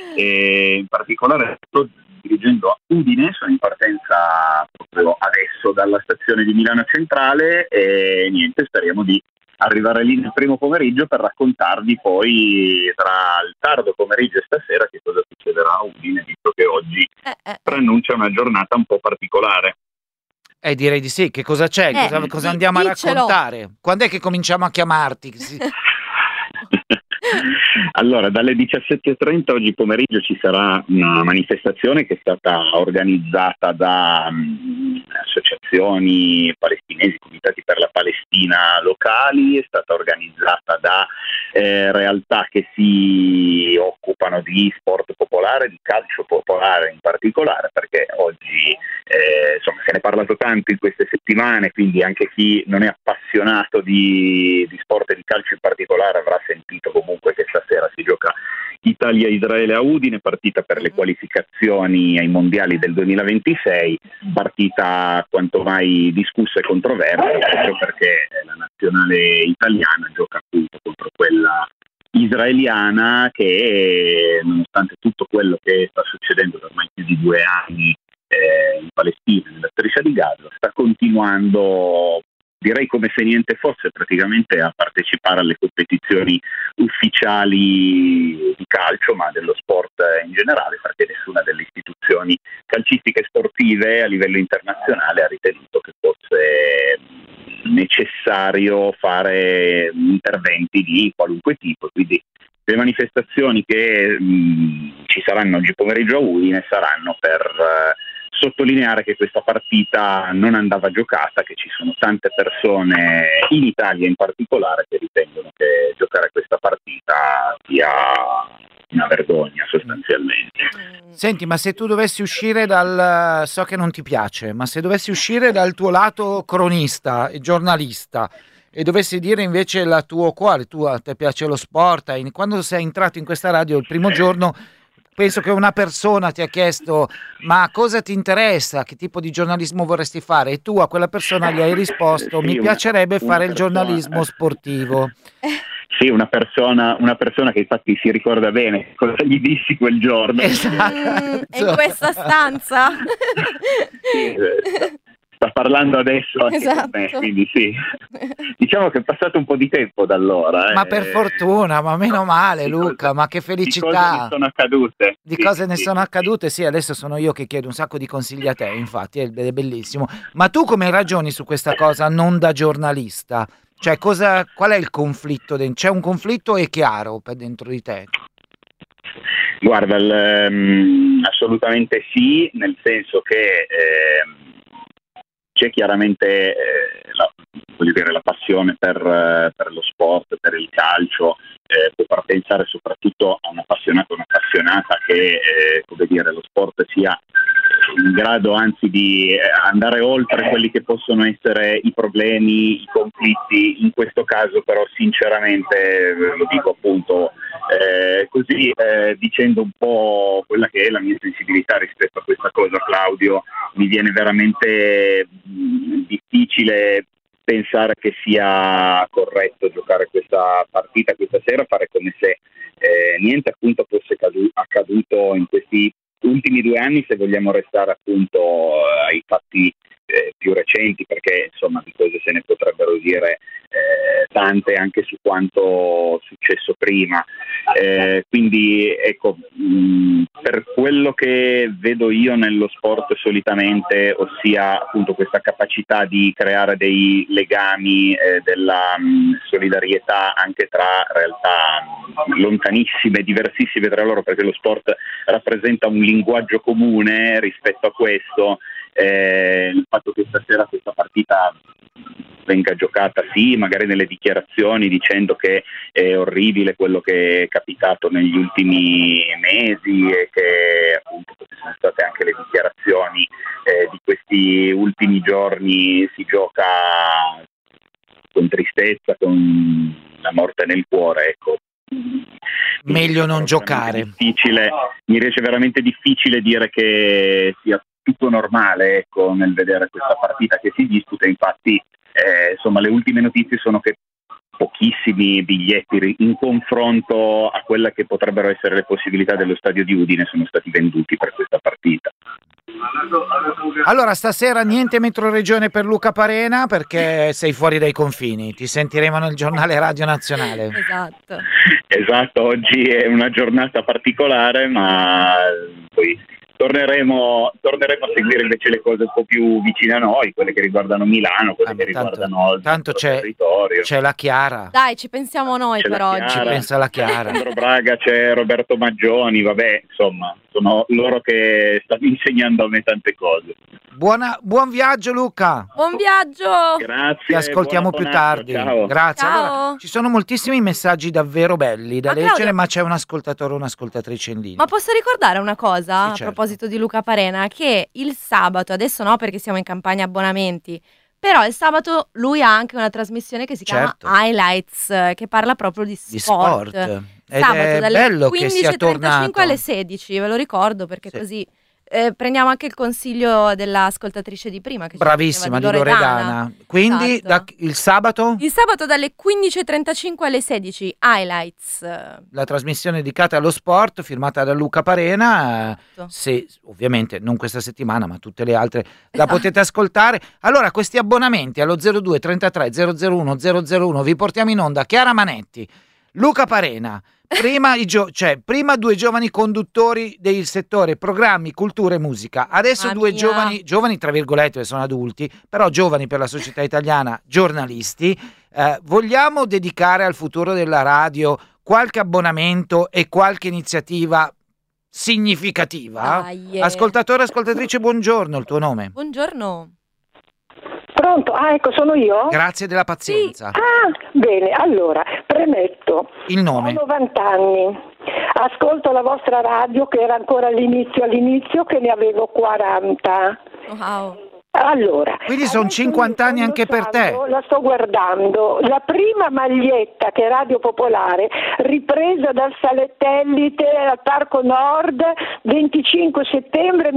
e in particolare sto dirigendo a Udine, sono in partenza proprio adesso dalla stazione di Milano Centrale e niente, speriamo di arrivare lì nel primo pomeriggio per raccontarvi poi tra il tardo pomeriggio e stasera che cosa succederà a Udine, visto che oggi Eh, eh. preannuncia una giornata un po' particolare. Eh, direi di sì. Che cosa c'è? Eh, cosa, cosa di- andiamo a diccelo. raccontare? Quando è che cominciamo a chiamarti? Sì. Allora, dalle diciassette e trenta oggi pomeriggio ci sarà una manifestazione che è stata organizzata da um, associazioni palestinesi, comitati per la Palestina locali, è stata organizzata da eh, realtà che si occupano di sport popolare, di calcio popolare in particolare, perché oggi eh, insomma se ne è parlato tanto in queste settimane, quindi anche chi non è appassionato di, di sport e di calcio in particolare avrà sentito comunque che stasera si gioca Italia-Israele a Udine, partita per le qualificazioni ai mondiali del duemilaventisei, partita quanto mai discussa e controversa proprio perché la nazionale italiana gioca appunto contro quella israeliana che, nonostante tutto quello che sta succedendo da ormai più di due anni eh, in Palestina, nella striscia di Gaza, sta continuando, direi come se niente fosse, praticamente a partecipare alle competizioni ufficiali di calcio, ma dello sport in generale, perché nessuna delle istituzioni calcistiche sportive a livello internazionale ha ritenuto che fosse fosse necessario fare interventi di qualunque tipo. Quindi le manifestazioni che mh, ci saranno oggi pomeriggio a Udine saranno per eh, sottolineare che questa partita non andava giocata, che ci sono tante persone in Italia in particolare che ritengono che giocare questa partita sia una vergogna sostanzialmente. Senti, ma se tu dovessi uscire dal, so che non ti piace, ma se dovessi uscire dal tuo lato cronista e giornalista e dovessi dire invece la tuo cuore, tu a te piace lo sport, hai- quando sei entrato in questa radio il primo giorno penso che una persona ti ha chiesto ma cosa ti interessa, che tipo di giornalismo vorresti fare, e tu a quella persona gli hai risposto Sì, mi una- piacerebbe una fare il persona, giornalismo eh. sportivo. Sì, una persona, una persona che infatti si ricorda bene cosa gli dissi quel giorno. Mm, è in questa stanza? Sì, eh, sta parlando adesso anche Esatto. con me, quindi sì. Diciamo che è passato un po' di tempo da allora. Ma eh. per fortuna, ma meno male Di Luca, cose- ma che Di cose felicità. ne sono accadute. Di Sì, cose ne sì. sono accadute, sì, adesso sono io che chiedo un sacco di consigli a te, infatti, è è bellissimo. Ma tu come ragioni su questa cosa non da giornalista? Cioè, cosa, qual è il conflitto? den- C'è un conflitto, è chiaro per dentro di te? Guarda, il, ehm, assolutamente sì, nel senso che ehm, c'è chiaramente eh, la, voglio dire, la passione per, eh, per lo sport, per il calcio, eh, può far pensare soprattutto a un appassionato, un'appassionata che eh, come dire, lo sport sia in grado anzi di eh, andare oltre quelli che possono essere i problemi, i conflitti. In questo caso però sinceramente eh, lo dico appunto eh, così eh, dicendo un po' quella che è la mia sensibilità rispetto a questa cosa, Claudio, mi viene veramente mh, difficile pensare che sia corretto giocare questa partita questa sera, fare come se eh, niente appunto fosse cadu- accaduto in questi ultimi due anni, se vogliamo restare appunto eh, ai fatti eh, più recenti, perché insomma di cose se ne potrebbero dire eh, tante anche su quanto successo prima. Eh, quindi ecco, mh, per quello che vedo io nello sport solitamente, ossia appunto questa capacità di creare dei legami, eh, della mh, solidarietà anche tra realtà mh, lontanissime, diversissime tra loro, perché lo sport rappresenta un linguaggio comune rispetto a questo. Eh, il fatto che stasera questa partita venga giocata, sì, magari nelle dichiarazioni dicendo che è orribile quello che è capitato negli ultimi mesi e che appunto sono state anche le dichiarazioni eh, di questi ultimi giorni, si gioca con tristezza, con la morte nel cuore, ecco. Meglio non giocare. Difficile, mi riesce veramente difficile dire che sia tutto normale, ecco, nel vedere questa partita che si disputa. Infatti eh, insomma le ultime notizie sono che pochissimi biglietti in confronto a quelle che potrebbero essere le possibilità dello stadio di Udine sono stati venduti per questa partita. Allora, stasera niente Metroregione per Luca Parena perché sei fuori dai confini, ti sentiremo nel giornale Radio Nazionale. Esatto. Esatto, oggi è una giornata particolare, ma poi torneremo, torneremo a seguire invece le cose un po' più vicine a noi, quelle che riguardano Milano, quelle Ah, che tanto- riguardano il tanto nostro c'è- territorio. C'è la Chiara, Dai, ci pensiamo noi C'è per la oggi. ci Chiara. pensa la Chiara. Sandro Braga, c'è Roberto Maggioni, vabbè, insomma, sono loro che stanno insegnando a me tante cose. Buona, buon viaggio Luca, Buon viaggio! Grazie. ti ascoltiamo buona più buonanotte, tardi. Ciao. Grazie. Ciao. Allora, ci sono moltissimi messaggi davvero belli da Ma leggere, Claudio- ma c'è un ascoltatore o un'ascoltatrice in linea. Ma posso ricordare una cosa Sì, a certo. proposito di Luca Parena? Che il sabato, adesso no perché siamo in campagna abbonamenti, però il sabato lui ha anche una trasmissione che si Certo. chiama Highlights, eh, che parla proprio di Di sport. sport. Ed Sabato è dalle bello che quindici sia e trentacinque tornato. alle sedici, ve lo ricordo perché Sì. così eh, prendiamo anche il consiglio dell'ascoltatrice di prima. Che ci Bravissima, diceva di Loredana. Quindi Esatto. da- il sabato Il sabato dalle quindici e trentacinque alle sedici, Highlights. la trasmissione dedicata allo sport firmata da Luca Parena, eh, Esatto. se ovviamente non questa settimana ma tutte le altre la Esatto. potete ascoltare. Allora questi abbonamenti allo zero due trentatré zero zero uno zero zero uno vi portiamo in onda Chiara Manetti, Luca Parena, prima, i gio- cioè, prima due giovani conduttori del settore programmi, cultura e musica, adesso Mamma due mia. giovani, giovani tra virgolette, sono adulti, però giovani per la società italiana, giornalisti. Eh, vogliamo dedicare al futuro della radio qualche abbonamento e qualche iniziativa significativa? Dai. Ascoltatore, ascoltatrice, buongiorno, il tuo nome? Buongiorno. Pronto? Ah, ecco, sono io? Grazie della pazienza. Ah, bene, allora, premetto. Il nome? Ho novanta anni. Ascolto la vostra radio che era ancora all'inizio, all'inizio che ne avevo quaranta. Wow. Allora, Quindi sono adesso cinquanta io anni sto anche per te. notando, la sto guardando. La prima maglietta che è Radio Popolare, ripresa dal satellite al Parco Nord, venticinque settembre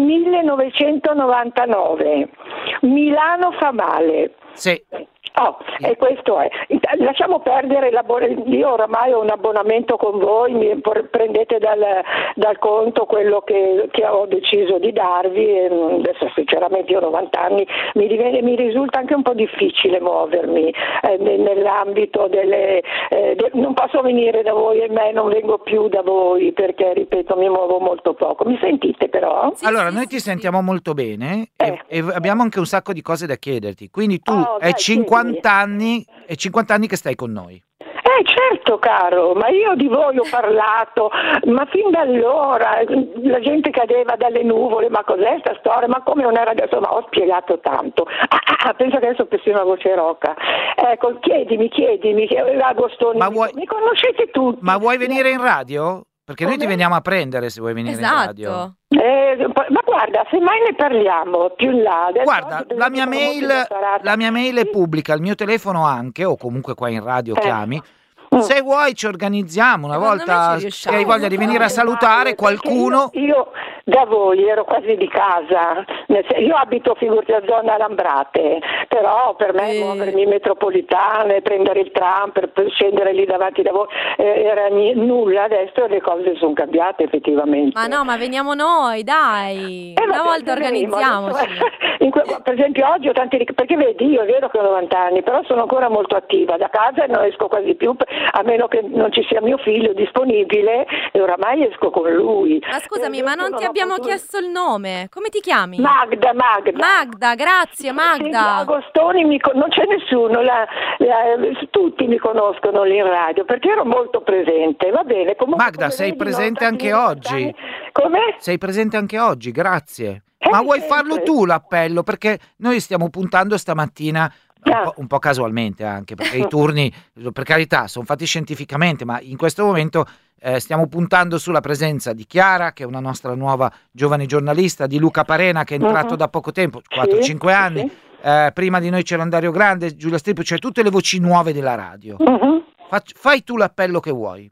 millenovecentonovantanove. Milano fa male. Sì. Oh, e questo è. Lasciamo perdere l'abbonamento. Io oramai ho un abbonamento con voi, mi prendete dal, dal conto quello che, che ho deciso di darvi. E adesso sinceramente io ho novanta anni, mi, div- mi risulta anche un po' difficile muovermi eh, nell'ambito delle... Eh, de- non posso venire da voi e me non vengo più da voi perché, ripeto, mi muovo molto poco. Mi sentite però? Sì, Allora, sì, noi sì, ti sì. sentiamo molto bene Eh. e, e abbiamo anche un sacco di cose da chiederti. Quindi tu Oh, è dai, cinquanta chiedimi. anni, è cinquanta anni che stai con noi. Eh certo caro, ma io di voi ho parlato, ma fin da allora la gente cadeva dalle nuvole, ma cos'è sta storia, ma come non era adesso, ma ho spiegato tanto, ah, ah, penso che adesso persino una voce roca, ecco chiedimi, chiedimi, Agostoni, Ma mi, vuoi- mi conoscete tutti. Ma vuoi venire in radio? Perché noi ti Come? veniamo a prendere se vuoi venire in radio. Esatto. Eh, ma guarda, se mai ne parliamo più in là. Adesso Guarda, oggi la mia sono molto mail, impreparata. la mia mail è Sì. pubblica, il mio telefono anche, o comunque qua in radio Eh. chiami. Mm. Se vuoi ci organizziamo una Secondo me volta, ci riusciamo. se hai voglia di venire a Perché salutare qualcuno. Io, io da voi ero quasi di casa, nel sen- io abito figurati a zona Lambrate, però per me Eh. muovermi in metropolitane, prendere il tram per, per scendere lì davanti da voi eh, era ni- nulla, adesso le cose sono cambiate effettivamente. Ma no, ma veniamo noi, dai. Eh, Una vabbè, volta vedremo. organizziamoci. Adesso, in que- per esempio oggi ho tanti ric- perché vedi io è vero che ho novanta anni però sono ancora molto attiva da casa e non esco quasi più a meno che non ci sia mio figlio disponibile e oramai esco con lui. Ma scusami, E ma invece non ti ho abbiamo potuto- chiesto il nome. Come ti chiami? Magda, Magda. Magda, grazie Sì, Magda. Agostoni mi con- non c'è nessuno, la- la- tutti mi conoscono lì in radio perché ero molto presente, va bene. Comunque, Magda, come sei vedi, presente non- anche oggi. Come? Sei presente anche oggi, grazie. Eh, Ma vuoi sempre. farlo tu l'appello? Perché noi stiamo puntando stamattina, un Ah. po', un po' casualmente anche, perché i turni, per carità, sono fatti scientificamente, ma in questo momento eh, stiamo puntando sulla presenza di Chiara, che è una nostra nuova giovane giornalista, di Luca Parena, che è entrato Mhm. da poco tempo, quattro cinque sì, anni. sì. Eh, prima di noi c'era Dario Grande, Giulia Strippo, cioè tutte le voci nuove della radio. Mhm. Fac- fai tu l'appello che vuoi.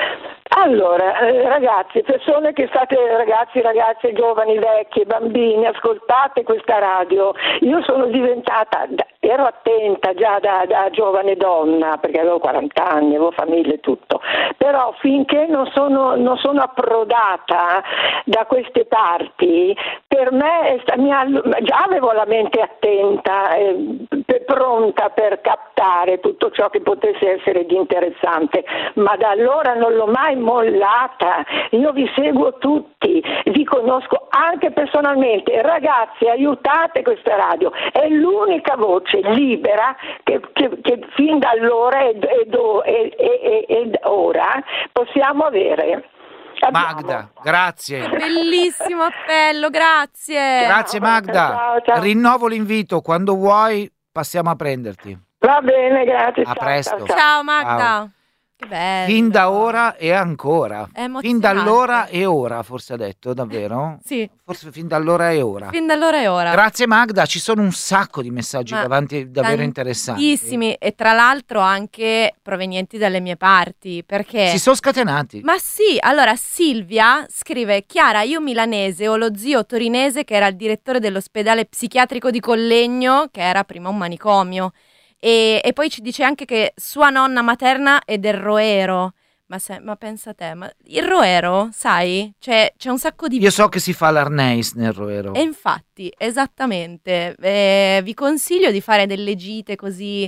Allora, eh, ragazzi, persone che state, ragazzi, ragazze, giovani, vecchi, bambini, ascoltate questa radio. Io sono diventata, da- ero attenta già da, da giovane donna, perché avevo quaranta anni, avevo famiglia e tutto, però finché non sono, non sono approdata da queste parti, per me è sta- mi ha- già avevo la mente attenta, eh, per- pronta per captare tutto ciò che potesse essere di interessante, ma da allora non l'ho mai mollata. Io vi seguo tutti, vi conosco anche personalmente. Ragazzi, aiutate questa radio, è l'unica voce libera che, che, che fin da allora ed, ed, ed, ed, ed ora possiamo avere. Abbiamo. Magda, grazie. Bellissimo appello, grazie. Grazie Magda. Ciao, ciao. Rinnovo l'invito, quando vuoi passiamo a prenderti. Va bene, grazie. A ciao, presto. ciao, ciao. Ciao Magda. Che bello. Fin da ora e ancora. È Fin emozionante. dall'ora e ora, forse ha detto, davvero? Sì, Forse fin dall'ora e ora. fin dall'ora e ora. Grazie Magda, ci sono un sacco di messaggi Ma davanti davvero interessanti. Tantissimi, e tra l'altro anche provenienti dalle mie parti, perché... Si sono scatenati. Ma sì, allora Silvia scrive: Chiara, io milanese ho lo zio torinese che era il direttore dell'ospedale psichiatrico di Collegno, che era prima un manicomio, e, e poi ci dice anche che sua nonna materna è del Roero. Ma, se, ma pensa te, ma il Roero, sai, c'è, c'è un sacco di... Io so che si fa l'arnais nel Roero. E infatti, esattamente, eh, vi consiglio di fare delle gite così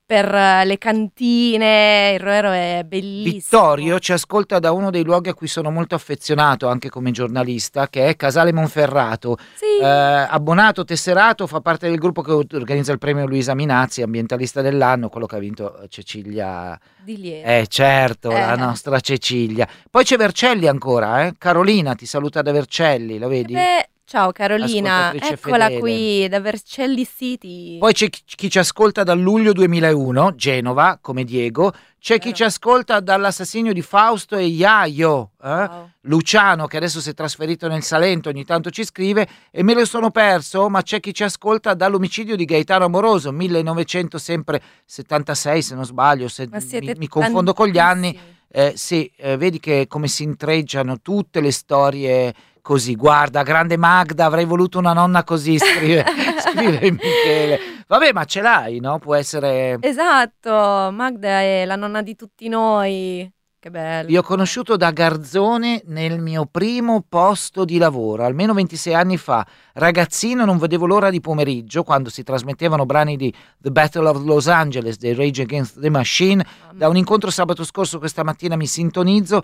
per eh, le cantine, il Roero è bellissimo. Vittorio ci ascolta da uno dei luoghi a cui sono molto affezionato anche come giornalista, che è Casale Monferrato. Sì. Eh, abbonato, tesserato, fa parte del gruppo che organizza il premio Luisa Minazzi, ambientalista dell'anno, quello che ha vinto Cecilia Di Lieto. Eh certo, Eh. la nostra Cecilia. Poi c'è Vercelli ancora, eh? Carolina ti saluta da Vercelli, lo vedi? Beh, ciao Carolina, Ascoltatrice eccola fedele. qui da Vercelli City. Poi c'è chi chi ci ascolta dal luglio duemilauno, Genova, come Diego. C'è chi Vero. ci ascolta dall'assassinio di Fausto e Iaio, eh? Wow. Luciano, che adesso si è trasferito nel Salento, ogni tanto ci scrive, e me lo sono perso, ma c'è chi ci ascolta dall'omicidio di Gaetano Amoroso, millenovecento sempre settantasei, se non sbaglio, se Ma siete mi, mi confondo con gli anni. tantissimi. Eh, sì, eh, vedi che come si intrecciano tutte le storie così. Guarda, grande Magda, avrei voluto una nonna così, scrive, scrive Michele. Vabbè, ma ce l'hai, no? Può essere... Esatto, Magda è la nonna di tutti noi. Che bello. Io ho conosciuto da Garzone nel mio primo posto di lavoro, almeno ventisei anni fa. Ragazzino, non vedevo l'ora di pomeriggio, quando si trasmettevano brani di The Battle of Los Angeles, dei Rage Against the Machine. Da un incontro sabato scorso, questa mattina mi sintonizzo.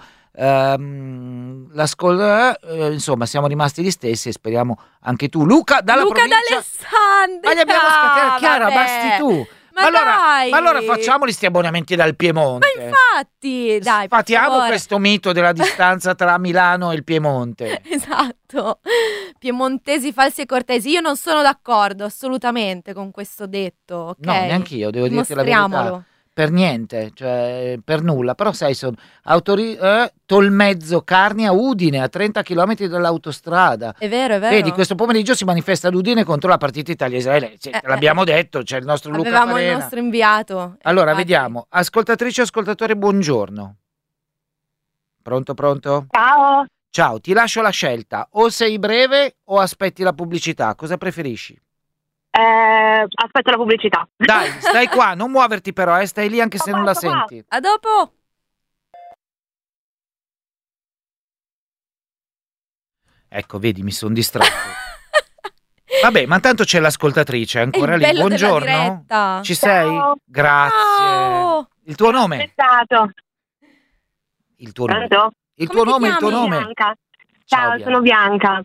Ehm, l'ascol- eh, insomma, siamo rimasti gli stessi e speriamo anche tu. Luca, dalla Luca provincia... d'Alessandria. Ma li abbiamo scatenati, Chiara, Vabbè. basti tu. Ma allora, dai. ma allora facciamoli sti abbonamenti dal Piemonte. Ma infatti, dai, per Sfatiamo favore. questo mito della distanza tra Milano e il Piemonte. Esatto, piemontesi falsi e cortesi. Io non sono d'accordo assolutamente con questo detto, ok? No, neanche io, devo dirti la verità. Mostriamolo. Per niente, cioè per nulla. Però sai, sono autori- eh, Tolmezzo, Carni a Udine, a trenta chilometri dall'autostrada. È vero, è vero. Vedi, questo pomeriggio si manifesta ad Udine contro la partita Italia-Israele. Cioè, Eh, te l'abbiamo detto, c'è il nostro Luca Avevamo il Farena. nostro inviato. Allora, infatti. vediamo. Ascoltatrice e ascoltatore, buongiorno. Pronto, pronto? Ciao. Ciao, ti lascio la scelta. O sei breve o aspetti la pubblicità. Cosa preferisci? Eh, aspetta la pubblicità. Dai, stai qua, non muoverti però, eh, stai lì anche se non la Sto qua. senti. A dopo. Ecco, vedi, mi sono distratto. Vabbè, ma tanto c'è l'ascoltatrice, è ancora È il lì. bello della Buongiorno. diretta. Ci sei? Ciao. Grazie. Ciao. Il tuo nome? Aspettato. Il tuo nome. Pronto? Il Come tuo ti nome, il tuo chiami? nome. Bianca. Ciao, Ciao, Bianca. sono Bianca.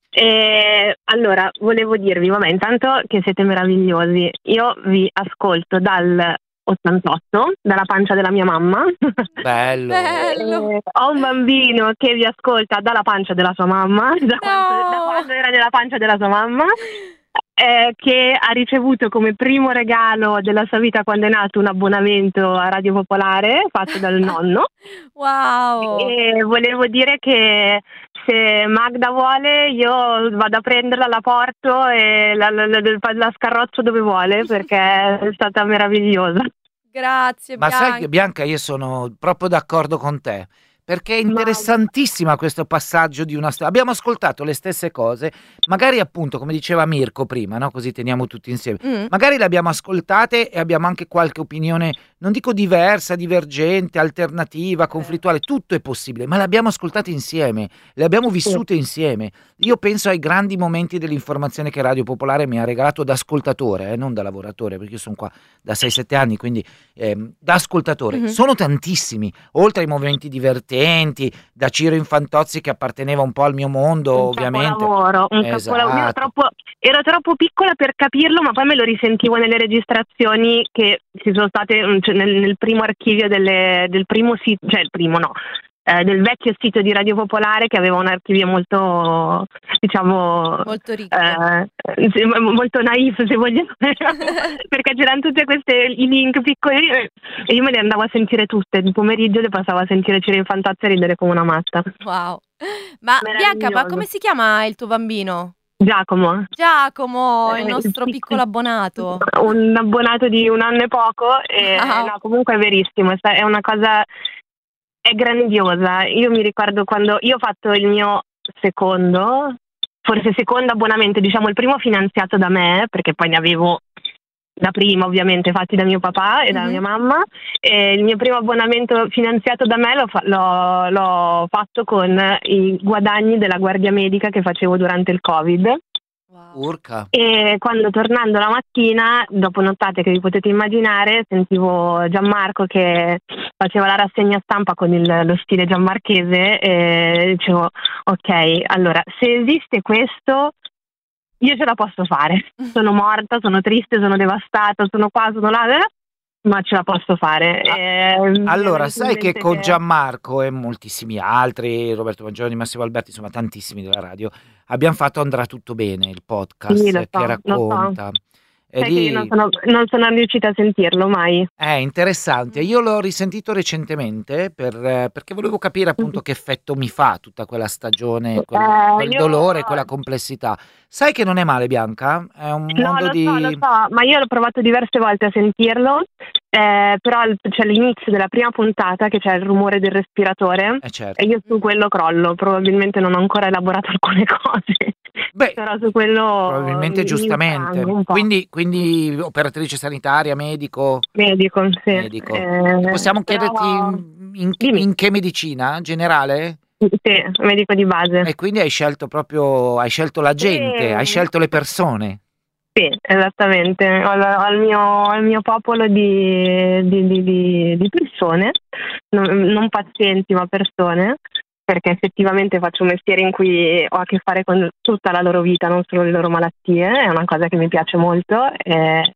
Eh, allora, volevo dirvi, vabbè, intanto che siete meravigliosi. Io vi ascolto dal ottantotto, dalla pancia della mia mamma. Bello. Bello. Eh, ho un bambino che vi ascolta dalla pancia della sua mamma, da, quando, da quando era nella pancia della sua mamma, eh, che ha ricevuto come primo regalo della sua vita quando è nato un abbonamento a Radio Popolare fatto dal nonno. Wow. E volevo dire che se Magda vuole io vado a prenderla, la porto e la, la, la, la scarrozzo dove vuole perché è stata meravigliosa. Grazie, Ma Bianca. sai che Bianca, io sono proprio d'accordo con te. Perché è interessantissima questo passaggio di una storia. Abbiamo ascoltato le stesse cose, magari appunto come diceva Mirko prima, no? Così teniamo tutti insieme. Mm. Magari le abbiamo ascoltate e abbiamo anche qualche opinione, non dico diversa, divergente, alternativa, conflittuale, tutto è possibile, ma le abbiamo ascoltate insieme, le abbiamo vissute insieme. Io penso ai grandi momenti dell'informazione che Radio Popolare mi ha regalato da ascoltatore, eh, non da lavoratore, perché io sono qua da sei sette anni, quindi ehm, da ascoltatore. Mhm. Sono tantissimi, oltre ai momenti divertenti, da Ciro Infantozzi che apparteneva un po' al mio mondo, Un ovviamente. capolavoro, un Esatto. capolavoro. Io ero troppo, ero troppo piccola per capirlo, ma poi me lo risentivo nelle registrazioni che ci sono state mm, cioè, nel, nel primo archivio delle, del primo sito, cioè il primo no, eh, del vecchio sito di Radio Popolare che aveva un archivio molto, diciamo, Molto ricco. eh, sì, molto naif se vogliamo, perché c'erano tutte queste i link piccoli e io me le andavo a sentire tutte, di pomeriggio le passavo a sentire Ciro Infantozzi e ridere come una matta. Wow. Ma Bianca, ma Meraviglioso. come si chiama il tuo bambino? Giacomo. Giacomo, il Eh, nostro sì. piccolo abbonato. Un abbonato di un anno e poco e Wow. no, comunque è verissimo, è sta- è una cosa, è grandiosa. Io mi ricordo quando io ho fatto il mio secondo, forse secondo abbonamento, diciamo il primo finanziato da me, perché poi ne avevo da prima ovviamente fatti da mio papà e dalla Mhm. mia mamma, e il mio primo abbonamento finanziato da me l'ho, fa- l'ho- l'ho fatto con i guadagni della guardia medica che facevo durante il Covid. Wow. Urca. E quando tornando la mattina, dopo nottate che vi potete immaginare, sentivo Gianmarco che faceva la rassegna stampa con il, lo stile gianmarchese e dicevo ok, allora se esiste questo io ce la posso fare, sono morta, sono triste, sono devastata, sono qua, sono là, ma ce la posso fare. Ah, e, allora, sai che con che... Gianmarco e moltissimi altri, Roberto Mangioni, Massimo Alberti, insomma tantissimi della radio, abbiamo fatto Andrà tutto bene, il podcast Sì, lo so, che lo so. racconta. E Sai lì... che io non sono, non sono riuscita a sentirlo mai. È interessante, io l'ho risentito recentemente per, eh, perché volevo capire appunto che effetto mi fa tutta quella stagione, quel, Eh, quel io- dolore, quella complessità. Sai che non è male, Bianca? È un No, mondo lo di... so, lo so, ma io l'ho provato diverse volte a sentirlo, eh, però il- c'è l'inizio della prima puntata che c'è il rumore del respiratore Eh, certo. e io su quello crollo, probabilmente non ho ancora elaborato alcune cose, Beh, però su quello probabilmente mi- mi giustamente. infrango un po'. Quindi, quindi operatrice sanitaria, medico, Medico, sì. medico. Eh, Possiamo però- chiederti in, in che medicina? Generale? Sì, medico di base. E quindi hai scelto proprio, hai scelto la gente, Sì. hai scelto le persone. Sì, esattamente, ho, ho il mio, ho il mio popolo di, di, di, di- di persone, non, non pazienti ma persone, perché effettivamente faccio un mestiere in cui ho a che fare con tutta la loro vita, non solo le loro malattie, è una cosa che mi piace molto. eh,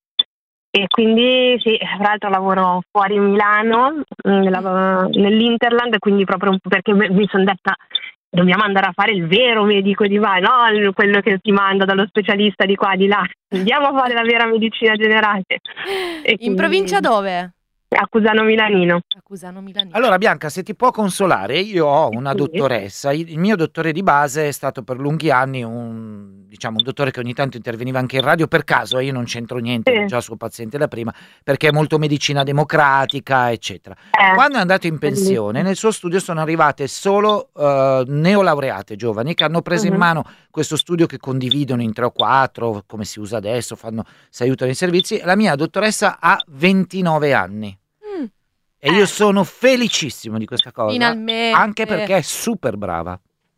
E quindi sì, tra l'altro lavoro fuori Milano, nella- nell'Interland, quindi proprio un po' perché mi mi sono detta dobbiamo andare a fare il vero medico di là, no il- quello che ti manda dallo specialista di qua di là, andiamo a fare la vera medicina generale. E In quindi- provincia dove? A Cusano Milanino. A Cusano Milanino. Allora Bianca, se ti può consolare, io ho una Sì. dottoressa, il il mio dottore di base è stato per lunghi anni un, diciamo, un dottore che ogni tanto interveniva anche in radio per caso, e io non c'entro niente, Sì. ero già suo paziente da prima, perché è molto medicina democratica, eccetera. Eh, Quando è andato in pensione, bellissimo. nel suo studio sono arrivate solo eh, neolaureate giovani che hanno preso in Mhm. mano questo studio che condividono in tre o quattro, come si usa adesso, fanno, si aiutano i servizi. La mia dottoressa ha ventinove anni. Mm, E io sono felicissimo di questa cosa, finalmente. anche perché è super brava.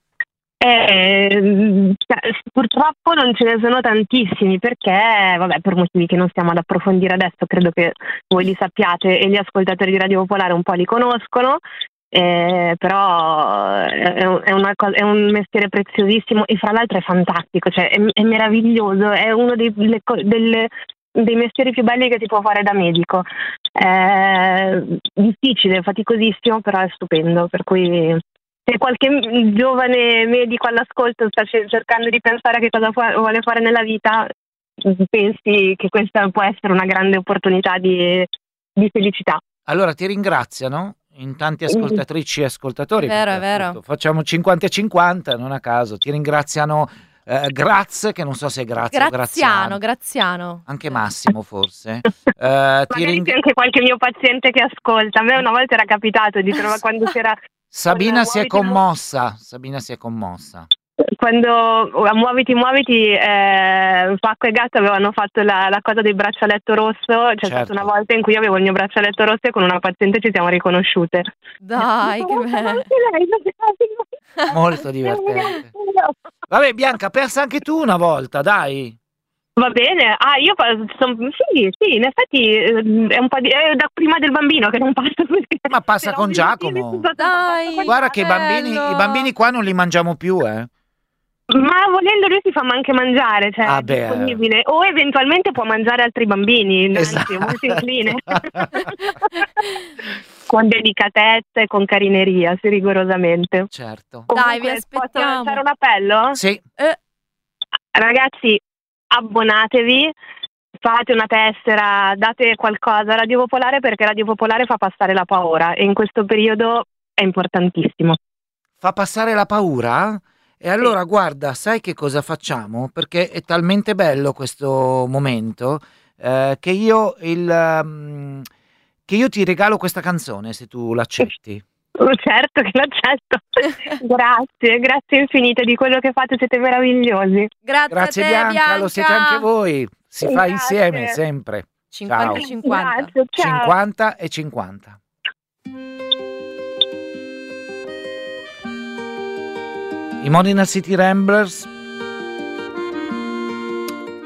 Eh, cioè, purtroppo non ce ne sono tantissimi perché, vabbè, per motivi che non stiamo ad approfondire adesso, credo che voi li sappiate e gli ascoltatori di Radio Popolare un po' li conoscono, eh, però è, un- è una cosa- è un mestiere preziosissimo e fra l'altro è fantastico, cioè è, è meraviglioso, è uno dei, le co- delle- dei mestieri più belli che si può fare da medico. È difficile, faticosissimo, però è stupendo, per cui se qualche m- giovane medico all'ascolto sta ce- cercando di pensare a che cosa fu- vuole fare nella vita, pensi che questa può essere una grande opportunità di, di felicità. Allora ti ringraziano in tanti ascoltatrici e ascoltatori. È vero, perché, è vero. appunto, facciamo cinquanta e cinquanta, non a caso. Ti ringraziano eh, Graz, che non so se è Grazio o Graziano, Graziano. Graziano. Anche Massimo forse. Eh, ti Magari ring- c'è anche qualche mio paziente che ascolta. A me una volta era capitato di trovare quando c'era Sabina si è Muoviti, mu- commossa. Sabina si è commossa. quando a Muoviti Muoviti eh, Pacco e Gatto avevano fatto la, la cosa del braccialetto rosso. C'è Certo. stata una volta in cui io avevo il mio braccialetto rosso e con una paziente ci siamo riconosciute. Dai, che Oh, bello. anche lei, anche Molto divertente. Vabbè, Bianca, persa anche tu una volta, dai. Va bene, ah io pa- son- sì, sì, in effetti eh, è un po' di, è da prima del bambino che non passa perché Ma passa per con ovvi Giacomo. motivi sono stata Dai, fatta Guarda che i bambini, bello. i bambini qua non li mangiamo più, eh. ma volendo lui si fa anche mangiare, cioè Ah, è beh. disponibile o eventualmente può mangiare altri bambini, anzi Esatto. è molto incline. Con delicatezza e con carineria, sì, rigorosamente. Certo. Dai, vi Comunque, posso aspettiamo. lanciare un appello? Sì, Ragazzi, abbonatevi, fate una tessera, date qualcosa a Radio Popolare perché Radio Popolare fa passare la paura e in questo periodo è importantissimo. fa passare la paura? E allora guarda, sai che cosa facciamo? Perché è talmente bello questo momento eh, che io il ehm, che io ti regalo questa canzone se tu l'accetti. Certo che l'accetto. Grazie, grazie infinite di quello che fate, siete meravigliosi. Grazie, Grazie a te, Bianca, Bianca, lo siete anche voi. Si fa Grazie. insieme sempre. cinquanta Ciao. cinquanta. Grazie, ciao. cinquanta e cinquanta. I Modena City Ramblers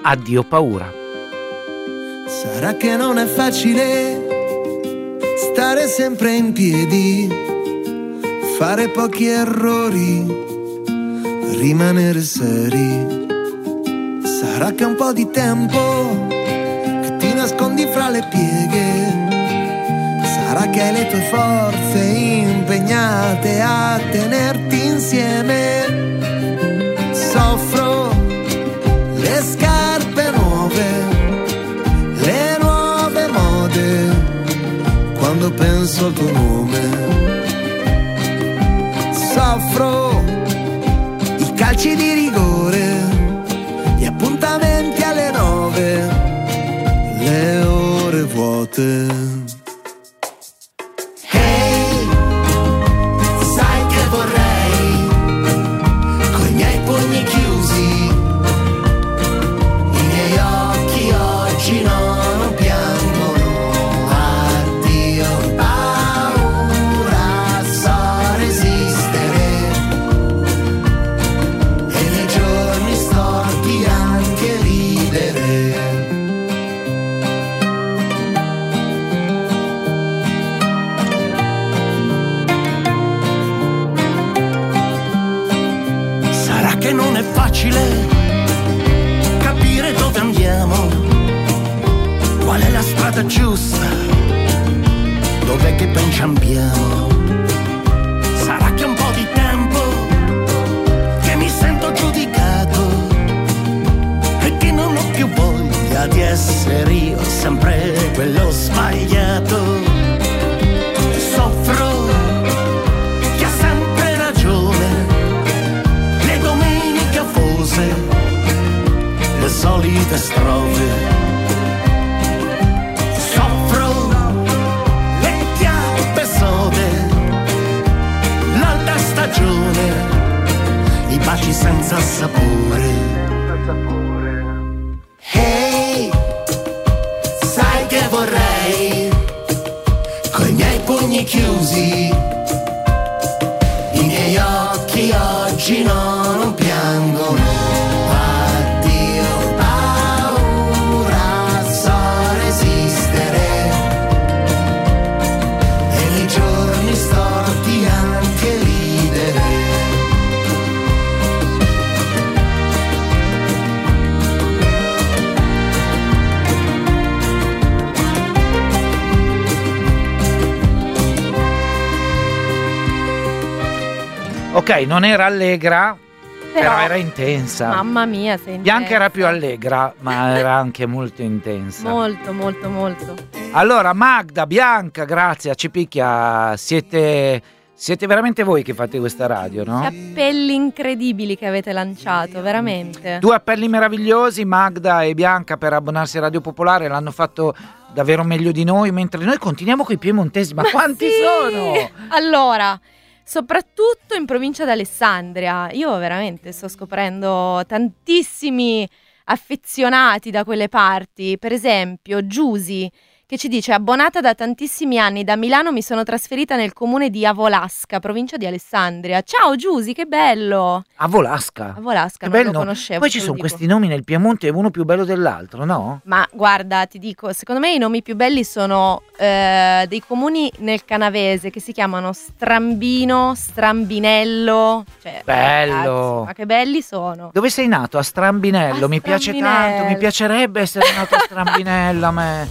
Addio paura. Sarà che non è facile stare sempre in piedi, fare pochi errori, rimanere seri. Sarà che un po' di tempo che ti nascondi fra le pieghe, sarà che hai le tue forze impegnate a tenerti insieme. Soffro le scarpe nuove, le nuove mode, quando penso al tuo nome. Soffro i calci di rigore, gli appuntamenti alle nove, le ore vuote. Hey, sai che vorrei, coi miei pugni chiusi, i miei occhi oggi no, non piangono. Addio paura, so resistere, e nei giorni storti anche ridere. Sarà che non è facile capire dove andiamo, qual è la strada giusta, dov'è che poi inciampiamo. Sarà che un po' di tempo che mi sento giudicato e che non ho più voglia di essere io sempre quello sbagliato. Soffro chi ha sempre ragione, le domeniche affose, le solite strofe. Soffro le chiappe sode, l'alta stagione, i baci senza sapore. Hey, sai che vorrei, coi miei pugni chiusi, i miei occhi oggi no, non piangono. Addio paura, so resistere, e nei giorni storti anche ridere. Ok, non era allegra, però, Però- era intensa. Mamma mia, sei Bianca era più allegra, ma era anche molto intensa. Molto, molto, molto. Allora, Magda, Bianca, grazie a Cipicchia, siete, siete veramente voi che fate questa radio, Che no? appelli incredibili che avete lanciato, veramente. Due appelli meravigliosi, Magda e Bianca, per abbonarsi a Radio Popolare, l'hanno fatto davvero meglio di noi, mentre noi continuiamo con i piemontesi. Ma, quanti sì! sono? Allora, soprattutto in provincia d'Alessandria, io veramente sto scoprendo tantissimi affezionati da quelle parti. Per esempio, Giusy, che ci dice: abbonata da tantissimi anni, da Milano mi sono trasferita nel comune di Avolasca, provincia di Alessandria. Ciao Giusy, che bello! Avolasca. Avolasca, Che non bello lo nome. conoscevo. Poi ci te lo sono dico. questi nomi nel Piemonte, uno più bello dell'altro, no? Ma guarda, ti dico, secondo me i nomi più belli sono eh, dei comuni nel canavese che si chiamano Strambino, Strambinello. Cioè, Bello. ragazzi, ma che belli sono. Dove sei nato? A Strambinello. A Mi piace Strambinello. tanto, mi piacerebbe essere nato a Strambinello a me.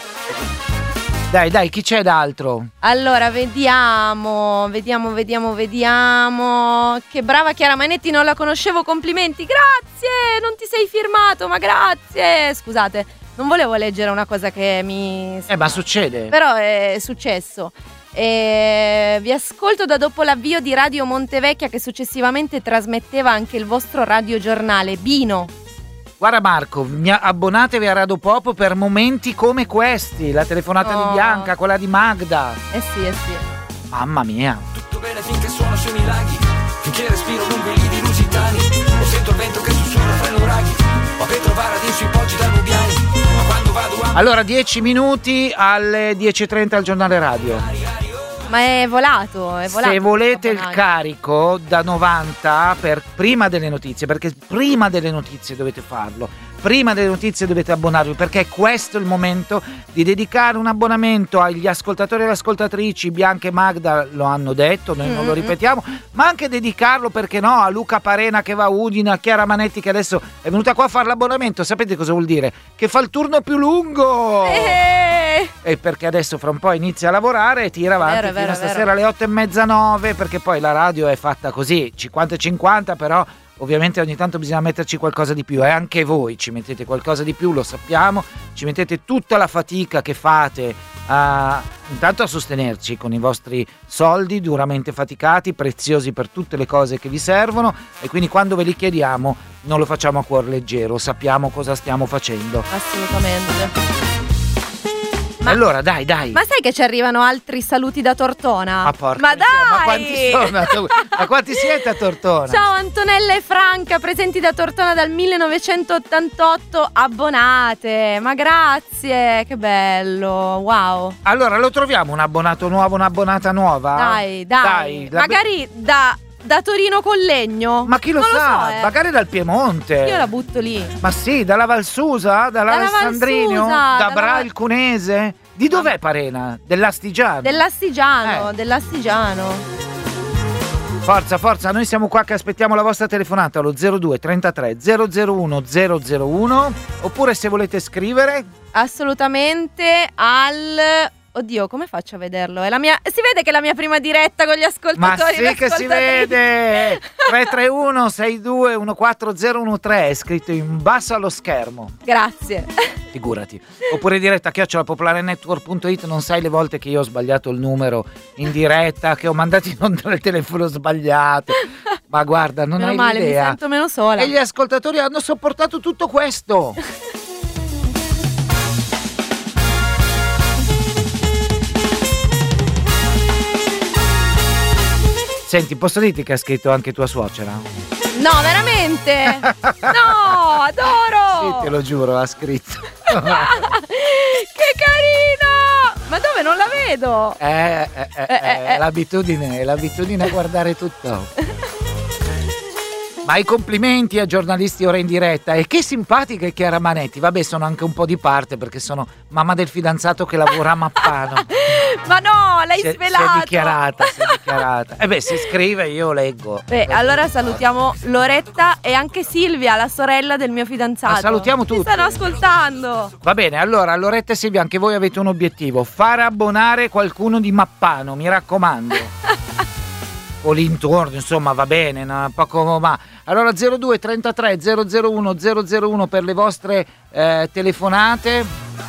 Dai, dai, chi c'è d'altro? Allora, vediamo, vediamo, vediamo, vediamo. Che brava Chiara Mainetti, non la conoscevo, complimenti. Grazie, non ti sei firmato, ma grazie. Scusate, non volevo leggere una cosa che mi... Eh, ma succede. Però è successo. E vi ascolto da dopo l'avvio di Radio Montevecchia, che successivamente trasmetteva anche il vostro radiogiornale Bino. Guarda Marco, mi abbonatevi a Radio Pop per momenti come questi. La telefonata Oh. di Bianca, quella di Magda. Eh sì, eh sì. Mamma mia. Tutto bene finché suono sui miei laghi, finché respiro lungo i lidi lusitani, e sento il vento che sussurra fra i nuraghi, ho che trovare addio sui poggi danubiani, ma quando vado a... Allora, dieci minuti alle dieci e trenta al giornale radio. Ma è volato, è volato. Se volete il questo carico da novanta per prima delle notizie, perché prima delle notizie dovete farlo, prima delle notizie dovete abbonarvi, perché questo è il momento di dedicare un abbonamento agli ascoltatori e alle ascoltatrici. Bianca e Magda lo hanno detto, noi non lo ripetiamo, ma anche dedicarlo, perché no, a Luca Parena che va a Udine, a Chiara Manetti che adesso è venuta qua a fare l'abbonamento. Sapete cosa vuol dire? Che fa il turno più lungo! Eh. E perché adesso fra un po' inizia a lavorare e tira avanti Vero, fino vero, a stasera vero. alle otto e mezza, nove, perché poi la radio è fatta così, cinquanta e cinquanta, però ovviamente ogni tanto bisogna metterci qualcosa di più, e anche voi ci mettete qualcosa di più, lo sappiamo, ci mettete tutta la fatica che fate a, intanto a sostenerci con i vostri soldi duramente faticati, preziosi per tutte le cose che vi servono, e quindi quando ve li chiediamo non lo facciamo a cuor leggero, sappiamo cosa stiamo facendo. Assolutamente. Ma, allora dai dai Ma sai che ci arrivano altri saluti da Tortona? Ma porca Ma miseria, dai! ma quanti sono? Ma quanti siete a Tortona? Ciao Antonella e Franca, presenti da Tortona dal millenovecentottantotto, abbonate. Ma grazie, che bello, wow. Allora lo troviamo un abbonato nuovo, un'abbonata nuova? Dai, dai, Dai, la- magari da, da Torino Collegno. Ma chi lo Non sa? so, eh. Magari dal Piemonte. Io la butto lì. Ma sì, dalla Valsusa, dall'Alessandrinio, Valsusa, da dalla Bra Val- il Cunese. Di dov'è Parena? Dell'Astigiano. Dell'Astigiano, Eh. dell'Astigiano. Forza, forza, noi siamo qua che aspettiamo la vostra telefonata allo zero due trentatré zero zero uno zero zero uno, oppure se volete scrivere Assolutamente al... Oddio, come faccio a vederlo? È la mia... Si vede che è la mia prima diretta con gli Ma ascoltatori. sì e le che si ascoltatrici. vede! tre tre uno sei due uno quattro zero uno tre è scritto in basso allo schermo. Grazie. Figurati. Oppure diretta chiocciola popolarenetwork punto it. Non sai le volte che io ho sbagliato il numero in diretta, che ho mandato in onda il telefono sbagliato. Ma guarda, non Meno hai male, mi l'idea. sento meno sola. E gli ascoltatori hanno sopportato tutto questo. Senti, posso dirti che ha scritto anche tua suocera? No, veramente? No, adoro! Sì, te lo giuro, ha scritto. Che carino! Ma dove non la vedo? Eh, eh, eh, eh, è l'abitudine, è l'abitudine a guardare tutto. Ma i complimenti a giornalisti ora in diretta. E che simpatica è Chiara Manetti. Vabbè, sono anche un po' di parte perché sono mamma del fidanzato che lavora a Mappano. Ma no, l'hai Si è- svelato! Si è dichiarata, si è dichiarata. E beh, si scrive, io leggo. Beh, allora salutiamo Loretta e anche Silvia, la sorella del mio fidanzato. Ma salutiamo tutti. Mi stanno ascoltando. Va bene, allora Loretta e Silvia, anche voi avete un obiettivo: fare abbonare qualcuno di Mappano, mi raccomando. O l'intorno, insomma, va bene, no? Poco ma. Allora zero due trentatré zero zero uno zero zero uno per le vostre eh, telefonate.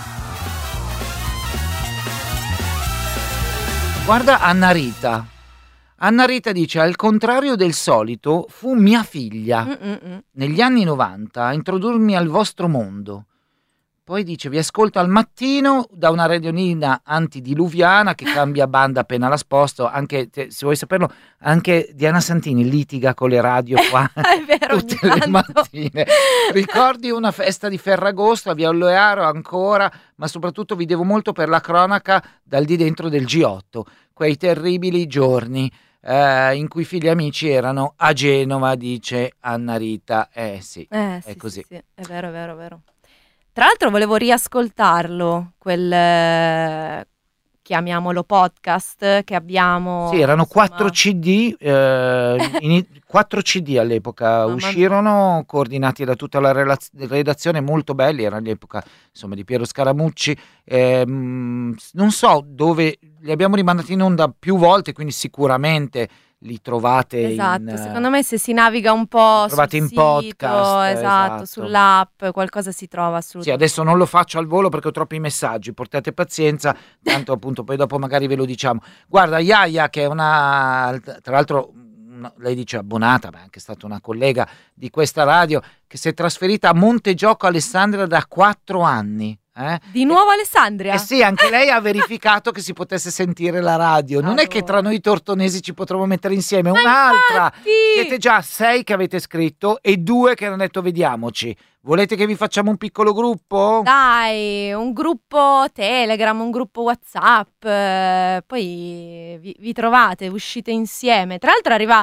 Guarda Anna Rita. Anna Rita dice: al contrario del solito, fu mia figlia Mm-mm-mm. negli anni novanta a introdurmi al vostro mondo. Poi dice: vi ascolto al mattino da una radiolina antidiluviana che cambia banda appena la sposto. Anche, te- se vuoi saperlo, anche Diana Santini litiga con le radio qua È vero, tutte ogni le tanto. mattine. Ricordi una festa di Ferragosto a Via Ollearo ancora, ma soprattutto vi devo molto per la cronaca dal di dentro del G otto, quei terribili giorni eh, in cui figli e amici erano a Genova, dice Anna Rita. Eh sì, Eh, è sì, così. sì, sì, è vero, è vero, è vero. Tra l'altro volevo riascoltarlo, quel eh, chiamiamolo podcast che abbiamo. Sì, erano insomma. quattro C D, eh, in- quattro C D all'epoca Mamma uscirono, coordinati da tutta la relaz- redazione, molto belli, era all'epoca insomma di Piero Scaramucci. Ehm, non so dove, li abbiamo rimandati in onda più volte, quindi sicuramente li trovate Esatto, in... secondo me se si naviga un po' sul trovate in sito, podcast, esatto, esatto. sull'app, qualcosa si trova Sì, assolutamente. adesso non lo faccio al volo perché ho troppi messaggi, portate pazienza, tanto appunto poi dopo magari ve lo diciamo. Guarda, Yaya, che è una, tra l'altro una- lei dice abbonata, ma è anche stata una collega di questa radio, che si è trasferita a Montegioco Alessandria da quattro anni. Eh? Di nuovo Alessandria? Eh sì, anche lei ha verificato che si potesse sentire la radio. Non è che tra noi tortonesi ci potremo mettere insieme, Ma un'altra. infatti! Siete già sei che avete scritto e due che hanno detto vediamoci. Volete che vi facciamo un piccolo gruppo? Dai, un gruppo Telegram, un gruppo WhatsApp, eh, poi vi, vi trovate, uscite insieme. Tra l'altro arriva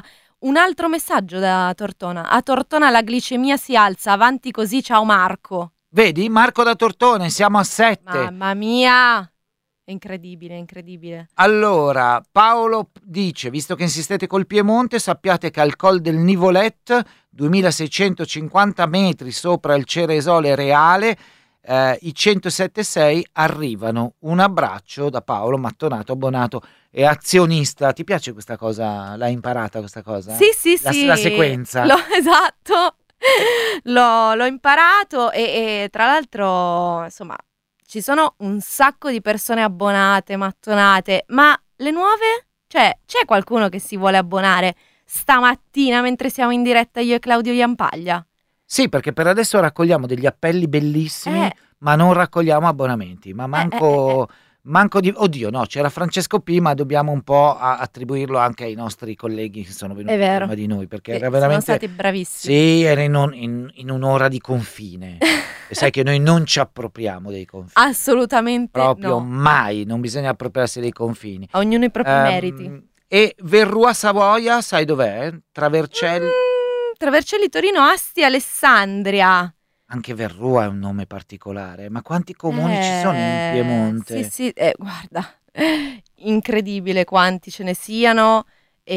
un altro messaggio da Tortona. A Tortona la glicemia si alza, avanti così, ciao Marco. Vedi, Marco da Tortone, siamo a sette. Mamma mia! È incredibile, incredibile. Allora, Paolo dice, visto che insistete col Piemonte, sappiate che al Col del Nivolet, duemilaseicentocinquanta metri sopra il Ceresole Reale, eh, i centosette sei arrivano. Un abbraccio da Paolo Mattonato, abbonato e azionista. Ti piace questa cosa? L'hai imparata questa cosa? Sì, sì, la, sì. La sequenza. L'ho, esatto. L'ho, l'ho imparato e, e tra l'altro, insomma, ci sono un sacco di persone abbonate, mattonate, ma le nuove? Cioè, c'è qualcuno che si vuole abbonare stamattina mentre siamo in diretta io e Claudio Iampaglia? Sì, perché per adesso raccogliamo degli appelli bellissimi, Eh. ma non raccogliamo abbonamenti. Ma manco, manco di... Oddio, no, c'era Francesco P, ma dobbiamo un po' a- attribuirlo anche ai nostri colleghi che sono venuti È vero. prima di noi, perché Che era veramente... sono stati bravissimi. Sì, era in, un- in- in un'ora di confine. E sai che noi non ci appropriamo dei confini. Assolutamente Proprio no. mai, non bisogna appropriarsi dei confini. Ognuno i propri Ehm, meriti. E Verrua Savoia, sai dov'è? Tra Vercelli... Tra Vercelli, Torino, Asti, Alessandria. Anche Verrua è un nome particolare, ma quanti comuni ci sono in Eh, Piemonte? Sì, sì, eh, guarda, incredibile quanti ce ne siano.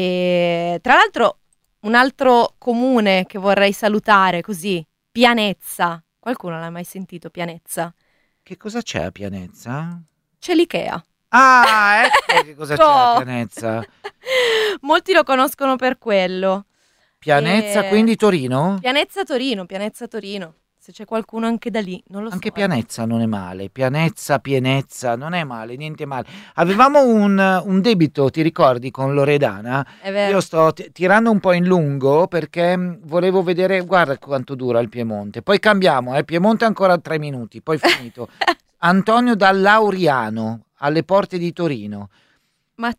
E tra l'altro un altro comune che vorrei salutare così, Pianezza. Qualcuno l'ha mai sentito, Pianezza? Che cosa c'è a Pianezza? C'è l'Ikea. Ah, ecco che cosa c'è a Oh. Pianezza. Molti lo conoscono per quello. Pianezza, E- quindi Torino? Pianezza Torino, Pianezza Torino. Se c'è qualcuno anche da lì, non lo Anche so. Pianezza non è male, Pianezza, Pienezza, non è male, niente male. Avevamo un, un debito, ti ricordi, con Loredana? È vero. Io sto t- tirando un po' in lungo perché mh, volevo vedere, guarda quanto dura il Piemonte. Poi cambiamo, eh, Piemonte ancora tre minuti, poi finito. Antonio da Lauriano, alle porte di Torino. Ma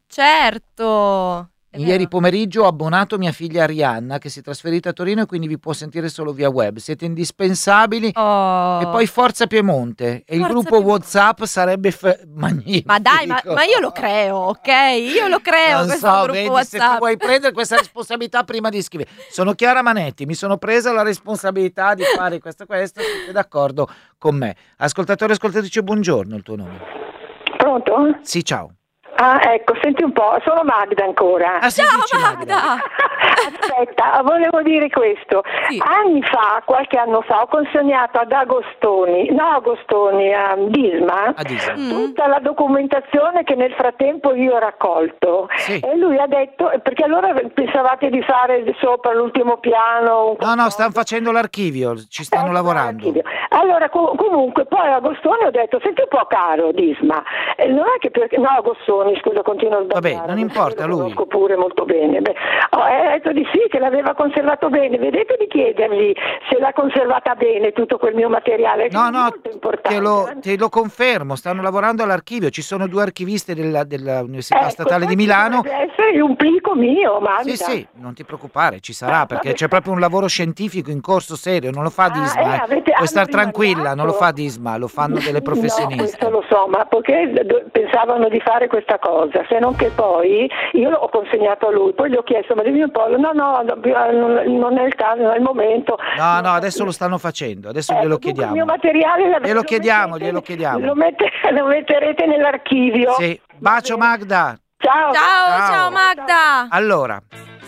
certo. È Ieri vero. pomeriggio ho abbonato mia figlia Arianna che si è trasferita a Torino e quindi vi può sentire solo via web. Siete indispensabili. Oh. E poi Forza Piemonte. E il Forza gruppo Piemonte. WhatsApp sarebbe f- magnifico. Ma dai, ma, ma io lo creo, ok? Io lo creo Non questo so, gruppo vedi, se WhatsApp. ti vuoi prendere questa responsabilità prima di scrivere. Sono Chiara Manetti, mi sono presa la responsabilità di fare questo questo, siete d'accordo con me. Ascoltatore e ascoltatrice, buongiorno, il tuo nome. Pronto? Sì, ciao. Ah, ecco, senti un po', sono Magda ancora. Ah, sì, dici, Magda. Aspetta, volevo dire questo. Anni fa, qualche anno fa, ho consegnato ad Agostoni, no Agostoni, a Disma, A Disma. tutta la documentazione che nel frattempo io ho raccolto. Sì. E lui ha detto, perché allora pensavate di fare sopra l'ultimo piano? un No, no, stanno facendo l'archivio, ci stanno lavorando. Allora, co- comunque, poi a Agostoni ho detto, senti un po' caro Disma, eh, non è che perché, no Agostoni, scusa, continuo a sbagliare. Vabbè, non importa, lo lui. conosco pure molto bene. Beh, ho detto di sì, che l'aveva conservato bene, vedete di chiedergli se l'ha conservata bene tutto quel mio materiale, che No, è no, molto importante. te lo, eh. te lo confermo, stanno lavorando all'archivio, ci sono due archiviste della, dell'Università Ecco, Statale di poi Milano. dovrebbe essere un plico mio, Magda. Sì, sì, non ti preoccupare, ci sarà, perché c'è proprio un lavoro scientifico in corso serio, non lo fa Disma, eh, eh. avete- Puoi star hanno tranquilla, rimandato? non lo fa Disma, lo fanno delle No, professioniste. questo lo so, ma perché do- pensavano di fare questa cosa, se non che poi io l'ho consegnato a lui, poi gli ho chiesto, ma dimmi un po', no, no, no, non non è il caso, non è il momento. No, no, adesso lo stanno facendo, adesso glielo Il mio chiediamo. materiale la- Glielo lo chiediamo, mettete- glielo chiediamo. Lo, mette- lo metterete nell'archivio. Sì, bacio Magda. Ciao. Ciao, ciao Magda. Allora,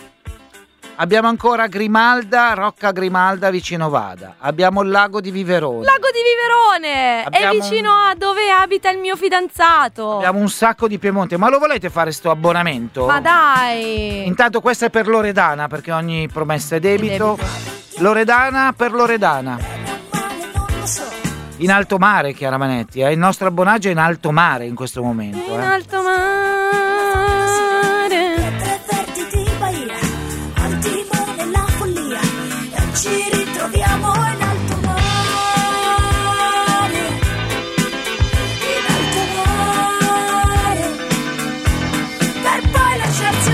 abbiamo ancora Grimalda, Rocca Grimalda vicino Vada. Abbiamo il lago di Viverone. Lago di Viverone. Abbiamo È vicino a dove abita il mio fidanzato. Abbiamo un sacco di Piemonte. Ma lo volete fare sto abbonamento? Ma dai. Intanto questa è per Loredana, perché ogni promessa è debito. Loredana per Loredana. In alto mare, Chiara Manetti. Eh? Il nostro abbonaggio è in alto mare in questo momento. In Eh? alto mare. Al timone della follia e ci ritroviamo in alto mare, in alto mare, per poi lasciarsi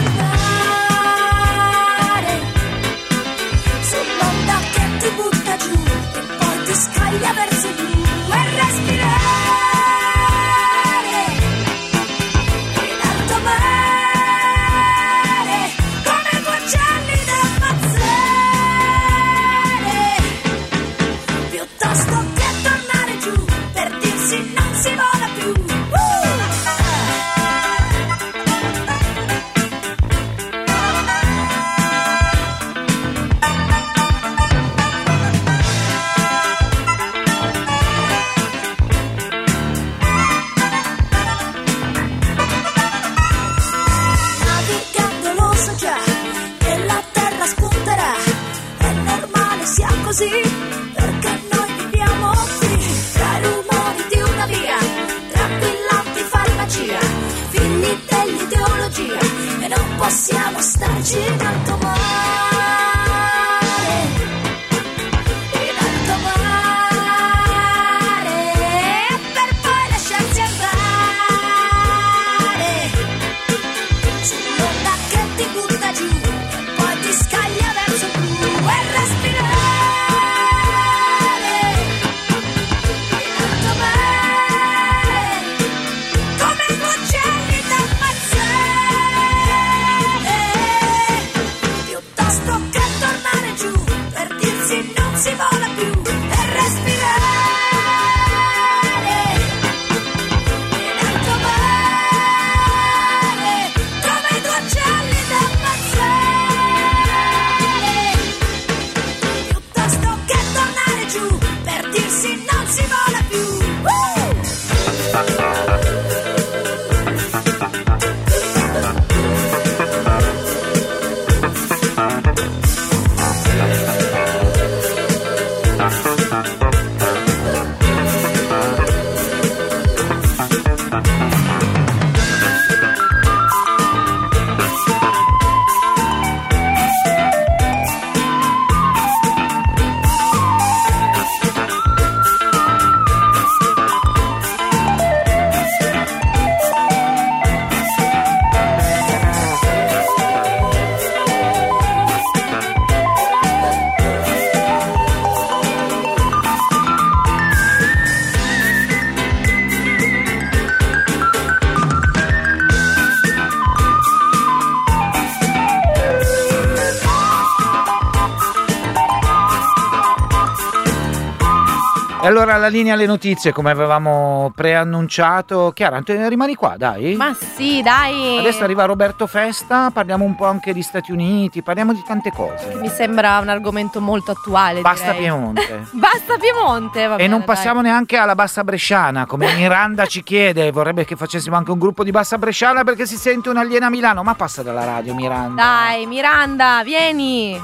andare sull'onda che ti butta giù e poi ti scaglia verso giù e respirare in così, perché noi viviamo qui, tra i rumori di una via, tranquillanti farmacia, figli dell'ideologia, e non possiamo starci in alto mare. Allora la linea alle notizie, come avevamo preannunciato. Chiara, rimani qua, dai. Ma sì, dai. Adesso arriva Roberto Festa, parliamo un po' anche di Stati Uniti, parliamo di tante cose. Che mi sembra un argomento molto attuale. Basta direi. Piemonte. Basta Piemonte, va E bene, non passiamo dai. neanche alla Bassa Bresciana, come Miranda ci chiede, vorrebbe che facessimo anche un gruppo di Bassa Bresciana perché si sente un'aliena a Milano, ma passa dalla radio Miranda. Dai, Miranda, vieni.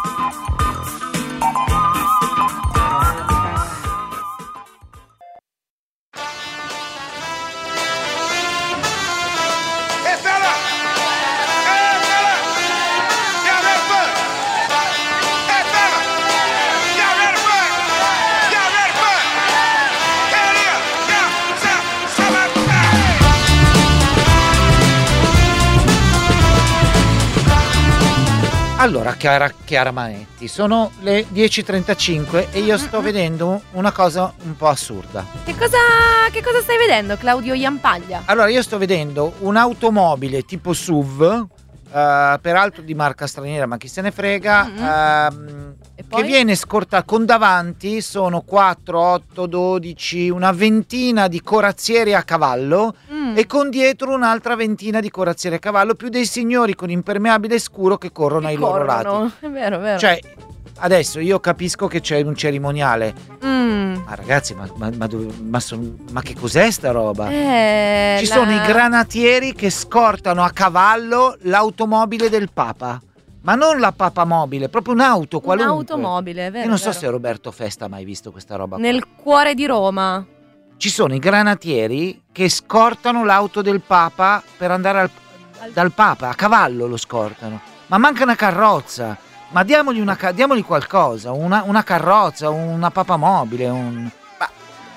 Allora, Chiara, Chiara Manetti, sono le dieci e trentacinque e io sto vedendo una cosa un po' assurda. Che cosa, che cosa stai vedendo, Claudio Iampaglia? Allora, io sto vedendo un'automobile tipo S U V, uh, peraltro di marca straniera, ma chi se ne frega, Mm-hmm. uh, che viene scortata con davanti, sono quattro, otto, dodici, una ventina di corazzieri a cavallo Mm. e con dietro un'altra ventina di corazzieri a cavallo, più dei signori con impermeabile scuro che corrono ai loro Corrono. lati. È vero, è vero. Cioè, adesso io capisco che c'è un cerimoniale. Mm. Ma ragazzi, ma, ma, ma, dove- ma son- ma che cos'è sta roba? Eh, Ci la- sono i granatieri che scortano a cavallo l'automobile del Papa. Ma non la papamobile, proprio un'auto qualunque. Un'automobile, è vero. Io non è so vero. se Roberto Festa ha mai visto questa roba qua. Nel cuore di Roma. Ci sono i granatieri che scortano l'auto del Papa per andare al- dal Papa, a cavallo lo scortano. Ma manca una carrozza. Ma diamogli, una, ca- diamogli qualcosa, una, una carrozza, una papamobile, un... Ma...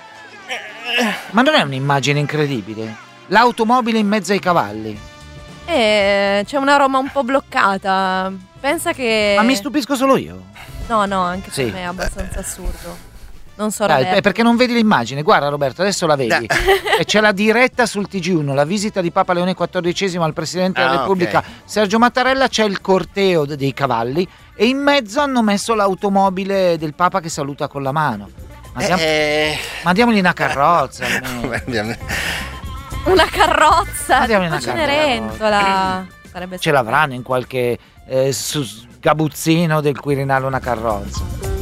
Ma non è un'immagine incredibile? L'automobile in mezzo ai cavalli. Eh, c'è una Roma un po' bloccata. Pensa che... Ma mi stupisco solo io? No, no, anche Sì. per me è abbastanza assurdo. Non so, Dai, Roberto. è perché non vedi l'immagine. Guarda Roberto, adesso la vedi. E c'è la diretta sul T G uno, la visita di Papa Leone quattordicesimo al Presidente della Ah, Repubblica ok. Sergio Mattarella, c'è il corteo de- dei cavalli e in mezzo hanno messo l'automobile del Papa che saluta con la mano. Ma, diam- Eh, ma diamogli una carrozza almeno. Una carrozza, Ma diamo tipo una Cenerentola. Sarebbe Ce l'avranno in qualche eh, su- sgabuzzino del Quirinale una carrozza.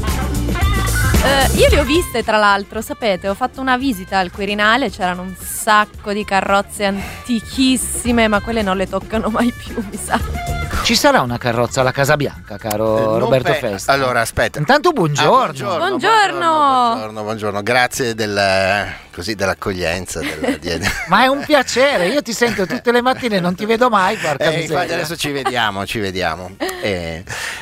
Eh, io le ho viste tra l'altro, sapete, ho fatto una visita al Quirinale, c'erano un sacco di carrozze antichissime, ma quelle non le toccano mai più, mi sa. Ci sarà una carrozza alla Casa Bianca, caro Eh, non Roberto pe- Festa? Allora, aspetta. Intanto buongiorno. Ah, buongiorno, Buongiorno. buongiorno, buongiorno. Grazie del, così, dell'accoglienza. Del, di... Ma è un piacere, io ti sento tutte le mattine, non ti vedo mai, porca Eh, miseria. infatti adesso ci vediamo, ci vediamo. Eh,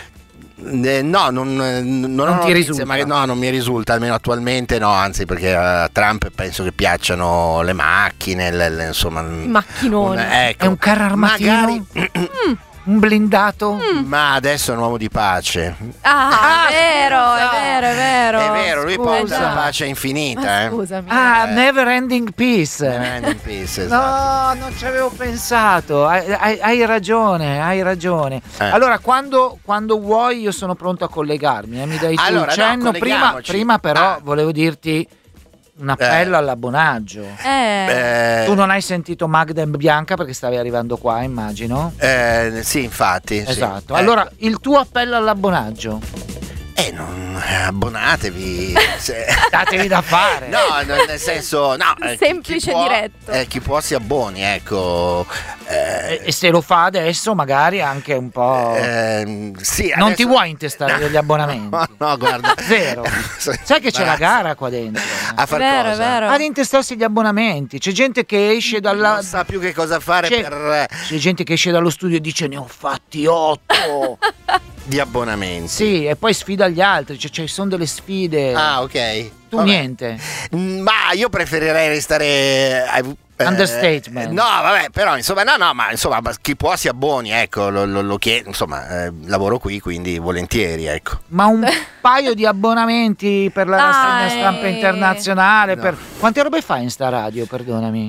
eh, no, non, non, ho ti notizie, risulta? ma- no, non mi risulta, almeno attualmente no, anzi perché a Trump penso che piacciono le macchine, le- le- insomma... Macchinoni. un- ecco, È un carro armatino? magari- Un blindato? Ma adesso è un uomo di pace. Ah, è vero, è vero, è vero. È vero, lui Scusa. porta la pace infinita. Eh. Scusami. Ah, Never Ending Peace. Never Ending Peace, esatto. No, non ci avevo pensato. Hai, hai- hai ragione, hai ragione. Eh. Allora, quando, quando vuoi, io sono pronto a collegarmi. Eh, mi dai tu Allora, il no, cenno. prima, colleghiamoci. prima, però, Ah. volevo dirti un appello Eh. all'abbonaggio. Eh. Eh, Tu non hai sentito Magda e Bianca perché stavi arrivando qua, immagino. eh, sì, infatti. sì. Esatto. Eh, Allora, il tuo appello all'abbonaggio. Eh, non, eh, abbonatevi. se- Datevi da fare. No, no, nel senso, no. eh, chi- Semplice chi può- diretto. eh, chi può si abboni, ecco. E, Eh, e se lo fa adesso, magari anche un po'. ehm, sì, non adesso- ti vuoi intestare degli abbonamenti? No, no, guarda. Zero. Sai che c'è la gara qua dentro? A far Vero, cosa? vero. Ad intestarsi gli abbonamenti. C'è gente che esce dalla. Non sa più che cosa fare C'è, per c'è gente che esce dallo studio e dice ne ho fatti otto. di abbonamenti. Sì, e poi sfida gli altri. Cioè, ci sono delle sfide. Ah, ok. Tu Vabbè. niente. Mm, Ma io preferirei restare eh, Understatement. no, vabbè, però insomma, no, no, ma insomma, ma chi può si abboni, ecco, lo, lo, lo chiedo, insomma, eh, lavoro qui, quindi volentieri, ecco. Ma un paio di abbonamenti per la Dai. rassegna stampa internazionale. No. Per... Quante robe fai in sta radio, perdonami?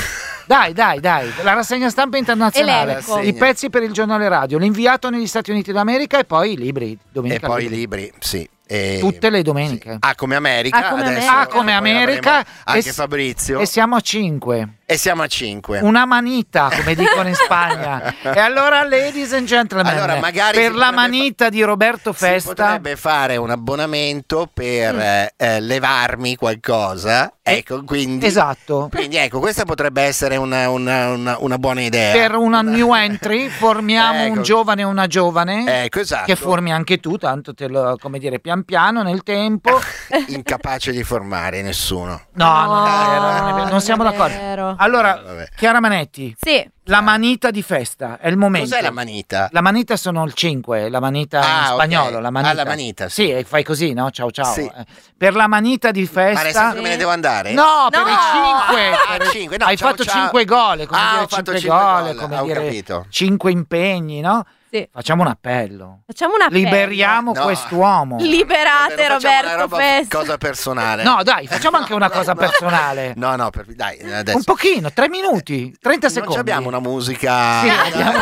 Dai, dai, dai, la rassegna stampa internazionale, Elenco. i pezzi per il giornale radio, l'inviato negli Stati Uniti d'America e poi i libri. E Domenica poi i libri. libri, sì. E- Tutte le domeniche. sì. Ah, come America. Ah, come adesso, America. Ah, come poi America. avremo Anche e, Fabrizio. e siamo a cinque. E siamo a cinque. Una manita, come dicono in Spagna. E allora, ladies and gentlemen, Allora, magari per si la potrebbe manita di Roberto Si Festa, potrebbe fare un abbonamento per Mm. eh, eh, levarmi qualcosa. Eh, Ecco, quindi. esatto. Quindi ecco, questa potrebbe essere una, una- una- una buona idea. Per una new entry formiamo Ecco. un giovane e una giovane. Ecco, esatto. Che formi anche tu, tanto te lo, come dire, pian piano nel tempo. Incapace di formare nessuno. No, non è No, vero, non, è vero, non siamo non è d'accordo. vero. Allora, Vabbè. Chiara Manetti, Sì. la manita di Festa, è il momento. Cos'è la manita? La manita sono il cinque, la manita Ah, in ok. spagnolo, la manita. Ah, la manita, sì. Sì, e fai così, no? Ciao ciao. Sì. Eh, Per la manita di Ma nel Festa. senso che me ne devo andare? No, per No! i cinque. Ah, Per- cinque, no, Hai ciao, fatto ciao. cinque gol, è come Ah, dire ho fatto cinque cinque gol, gol, è come ho dire capito. cinque impegni, no? Sì. Facciamo un appello. Facciamo una Liberiamo No. quest'uomo. Liberate Vabbè, non facciamo una Roberto roba- Festa. cosa personale. No, dai, facciamo anche una cosa personale. No, no, per- dai, adesso. Un pochino, tre minuti, trenta Non secondi. ci abbiamo una musica. Sì, abbiamo,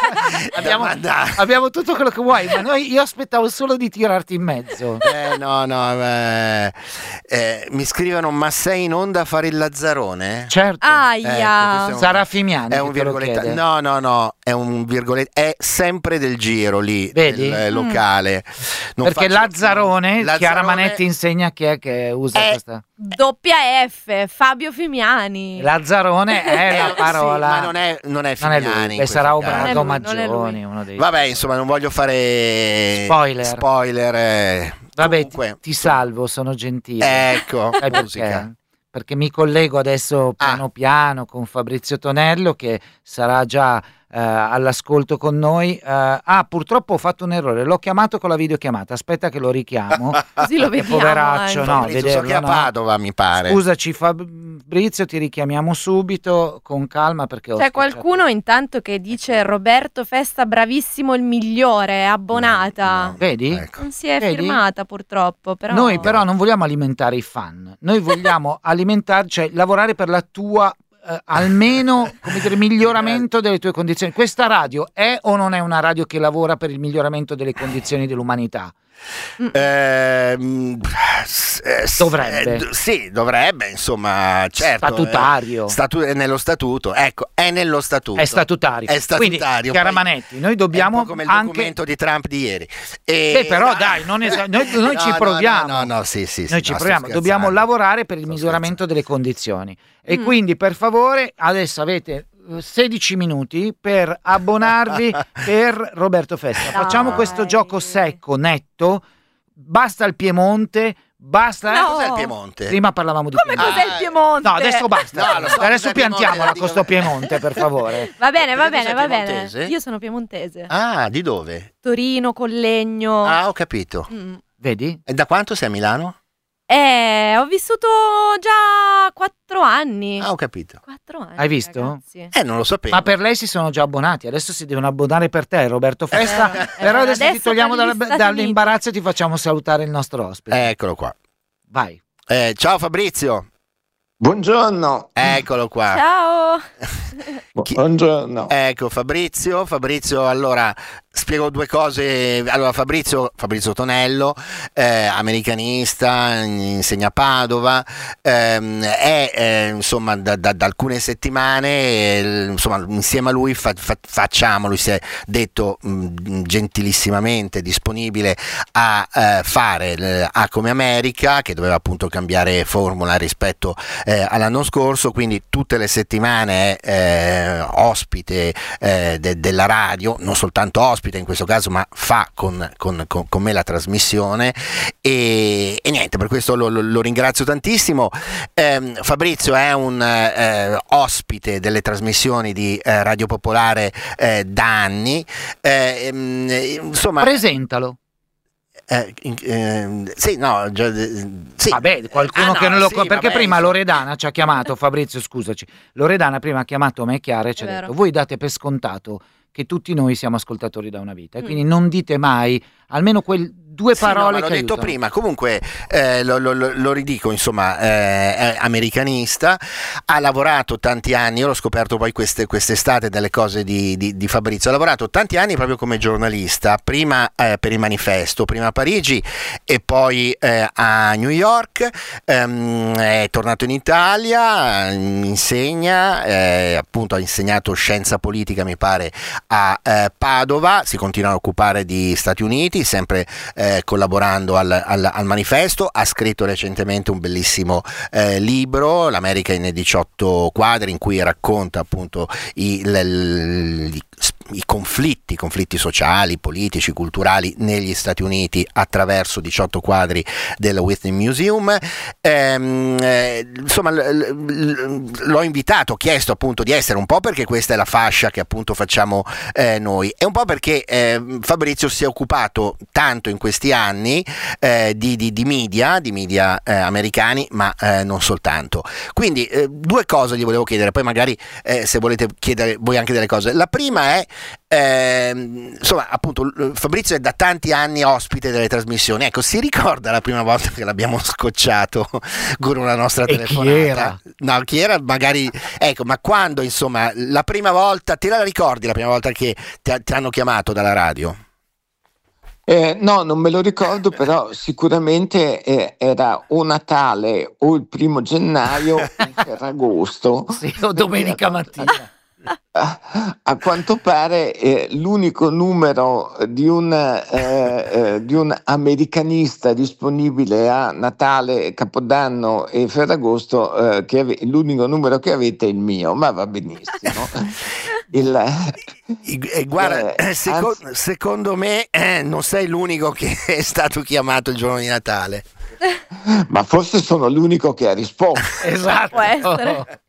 da abbiamo, mandare. abbiamo tutto quello che vuoi, ma noi, io aspettavo solo di tirarti in mezzo. Eh, no, no, eh, eh, mi scrivono: ma sei in onda a fare il Lazzarone? Certo. Aia. Ecco, questo è un- Sarà Fimiani È che un te lo virgoletta. chiede. No, no, no, è un virgoletta. È sempre del giro lì, Vedi? del eh, locale. Non Perché faccio- Lazzarone, Lazzarone- Chiara Manetti insegna chi è che usa Eh. questa. Doppia F, Fabio Fimiani. Lazzarone è Eh, la sì, parola. ma non è, non è Non è Fimiani. lui, in beh, questo sarà caso. Ubrago Non è lui, non è Maggioni, lui. uno dei Vabbè, insomma, non voglio fare Spoiler. spoiler, eh. Vabbè, Comunque, ti, ti salvo, sono gentile. ecco, Sai musica. perché? Perché mi collego adesso piano Ah. piano con Fabrizio Tonello che sarà già eh, all'ascolto con noi. Eh, ah, purtroppo ho fatto un errore, l'ho chiamato con la videochiamata. Aspetta che lo richiamo. Così lo Che vediamo. poveraccio, eh. no, Fabrizio, so vederlo, che a no. Padova mi pare. Scusaci Fabrizio, ti richiamiamo subito con calma perché ho C'è scocciato. qualcuno intanto che dice Roberto Festa bravissimo, il migliore, è abbonata. No, Vedi? ecco. Non si è Vedi? firmata purtroppo, però. Noi però non vogliamo alimentare i fan, noi vogliamo alimentare, cioè lavorare per la tua eh, almeno come dire miglioramento delle tue condizioni. Questa radio è o non è una radio che lavora per il miglioramento delle condizioni dell'umanità? Ehm, s- eh, s- Dovrebbe. eh, d- sì, dovrebbe, insomma, certo. Statutario. eh, statu- è nello statuto, ecco, è nello statuto. È statutario. È statutario. Quindi, Chiara poi Manetti, noi è dobbiamo un po' come il anche documento di Trump di ieri. E- Beh, però dai, non esa- noi, noi No, ci no, proviamo. No, no, no, sì, sì, sì, Noi ci no, sto proviamo, dobbiamo scherzando. lavorare per il Sto miglioramento delle condizioni. E Mm. quindi, per favore, adesso avete sedici minuti per abbonarvi per Roberto Festa. Dai. Facciamo questo gioco secco, netto. Basta il Piemonte. Basta. No. Cos'è il Piemonte? Prima parlavamo di Come Piemonte. cos'è il Piemonte? No, adesso basta. No, lo so, adesso cos'è piantiamola Piemonte? con sto Piemonte, per favore. Va bene, va Perché tu bene, sei va bene. piemontese? Io sono piemontese. Ah, di dove? Torino, Collegno. Ah, ho capito. Mm. Vedi? E da quanto sei a Milano? Eh, ho vissuto già quattro anni. Ah, ho capito. Quattro anni. Hai visto? ragazzi. Eh, non lo sapevo. Ma per lei si sono già abbonati, adesso si devono abbonare per te, Roberto Festa. Eh, Però eh, adesso, ti adesso togliamo per gli dalla- Stati dall'imbarazzo e ti facciamo salutare il nostro ospite. Eccolo qua. Vai. Eh, ciao Fabrizio. Buongiorno. Eccolo qua. Ciao. Buongiorno. Ecco Fabrizio, Fabrizio, allora spiego due cose. Allora Fabrizio, Fabrizio Tonello, eh, americanista, insegna a Padova, ehm, è eh, insomma da, da, da alcune settimane, eh, insomma insieme a lui fa, fa, facciamo, lui si è detto mh, gentilissimamente disponibile a eh, fare eh, A come America, che doveva appunto cambiare formula rispetto eh, all'anno scorso, quindi tutte le settimane è eh, ospite eh, de, della radio, non soltanto ospite in questo caso, ma fa con, con, con, con me la trasmissione e, e niente, per questo lo, lo, lo ringrazio tantissimo. eh, Fabrizio è un eh, ospite delle trasmissioni di eh, Radio Popolare eh, da anni, eh, insomma presentalo. Eh, eh, sì, no, già, sì. Vabbè, qualcuno Ah, no, che non lo sì, co- perché vabbè, prima sì. Loredana ci ha chiamato, Fabrizio, scusaci. Loredana prima ha chiamato me e Chiara e ci ha È vero. detto: voi date per scontato che tutti noi siamo ascoltatori da una vita e Mm. quindi non dite mai almeno quel due Sì, no, parole ma l'ho che detto aiutano. prima, comunque eh, lo, lo- lo- lo ridico, insomma, eh, è americanista, ha lavorato tanti anni, io l'ho scoperto poi queste, quest'estate dalle cose di, di- di Fabrizio, ha lavorato tanti anni proprio come giornalista, prima eh, per il Manifesto, prima a Parigi e poi eh, a New York, ehm, è tornato in Italia, insegna, eh, appunto ha insegnato scienza politica mi pare a eh, Padova, si continua a occupare di Stati Uniti, sempre eh, collaborando al, al- al Manifesto, ha scritto recentemente un bellissimo eh, libro, L'America in diciotto quadri, in cui racconta appunto i, l- l- i- i conflitti, conflitti sociali, politici, culturali negli Stati Uniti attraverso diciotto quadri del Whitney Museum. Ehm, eh, insomma, l- l- l'ho invitato, ho chiesto appunto di essere un po' perché questa è la fascia che appunto facciamo eh, noi e un po' perché eh, Fabrizio si è occupato tanto in questi anni eh, di, di- di media, di media eh, americani, ma eh, non soltanto. Quindi eh, due cose gli volevo chiedere, poi magari eh, se volete chiedere voi anche delle cose. La prima è Ehm, insomma, appunto, l- Fabrizio è da tanti anni ospite delle trasmissioni. Ecco, si ricorda la prima volta che l'abbiamo scocciato con una nostra E telefonata? chi era? No, chi era? Magari, ecco, ma quando, insomma, la prima volta, te la ricordi la prima volta che ti, ha- ti hanno chiamato dalla radio? Eh, no, non me lo ricordo, però sicuramente eh, era o Natale o il primo gennaio o Ferragosto. Sì, o domenica mattina. A quanto pare eh, l'unico numero di un, eh, eh, di un americanista disponibile a Natale, Capodanno e Ferragosto, eh, che ave- l'unico numero che avete è il mio, ma va benissimo. Il, E guarda, eh, seco- anzi- secondo me eh, non sei l'unico che è stato chiamato il giorno di Natale. ma forse sono l'unico che ha risposto. Esatto. Può essere.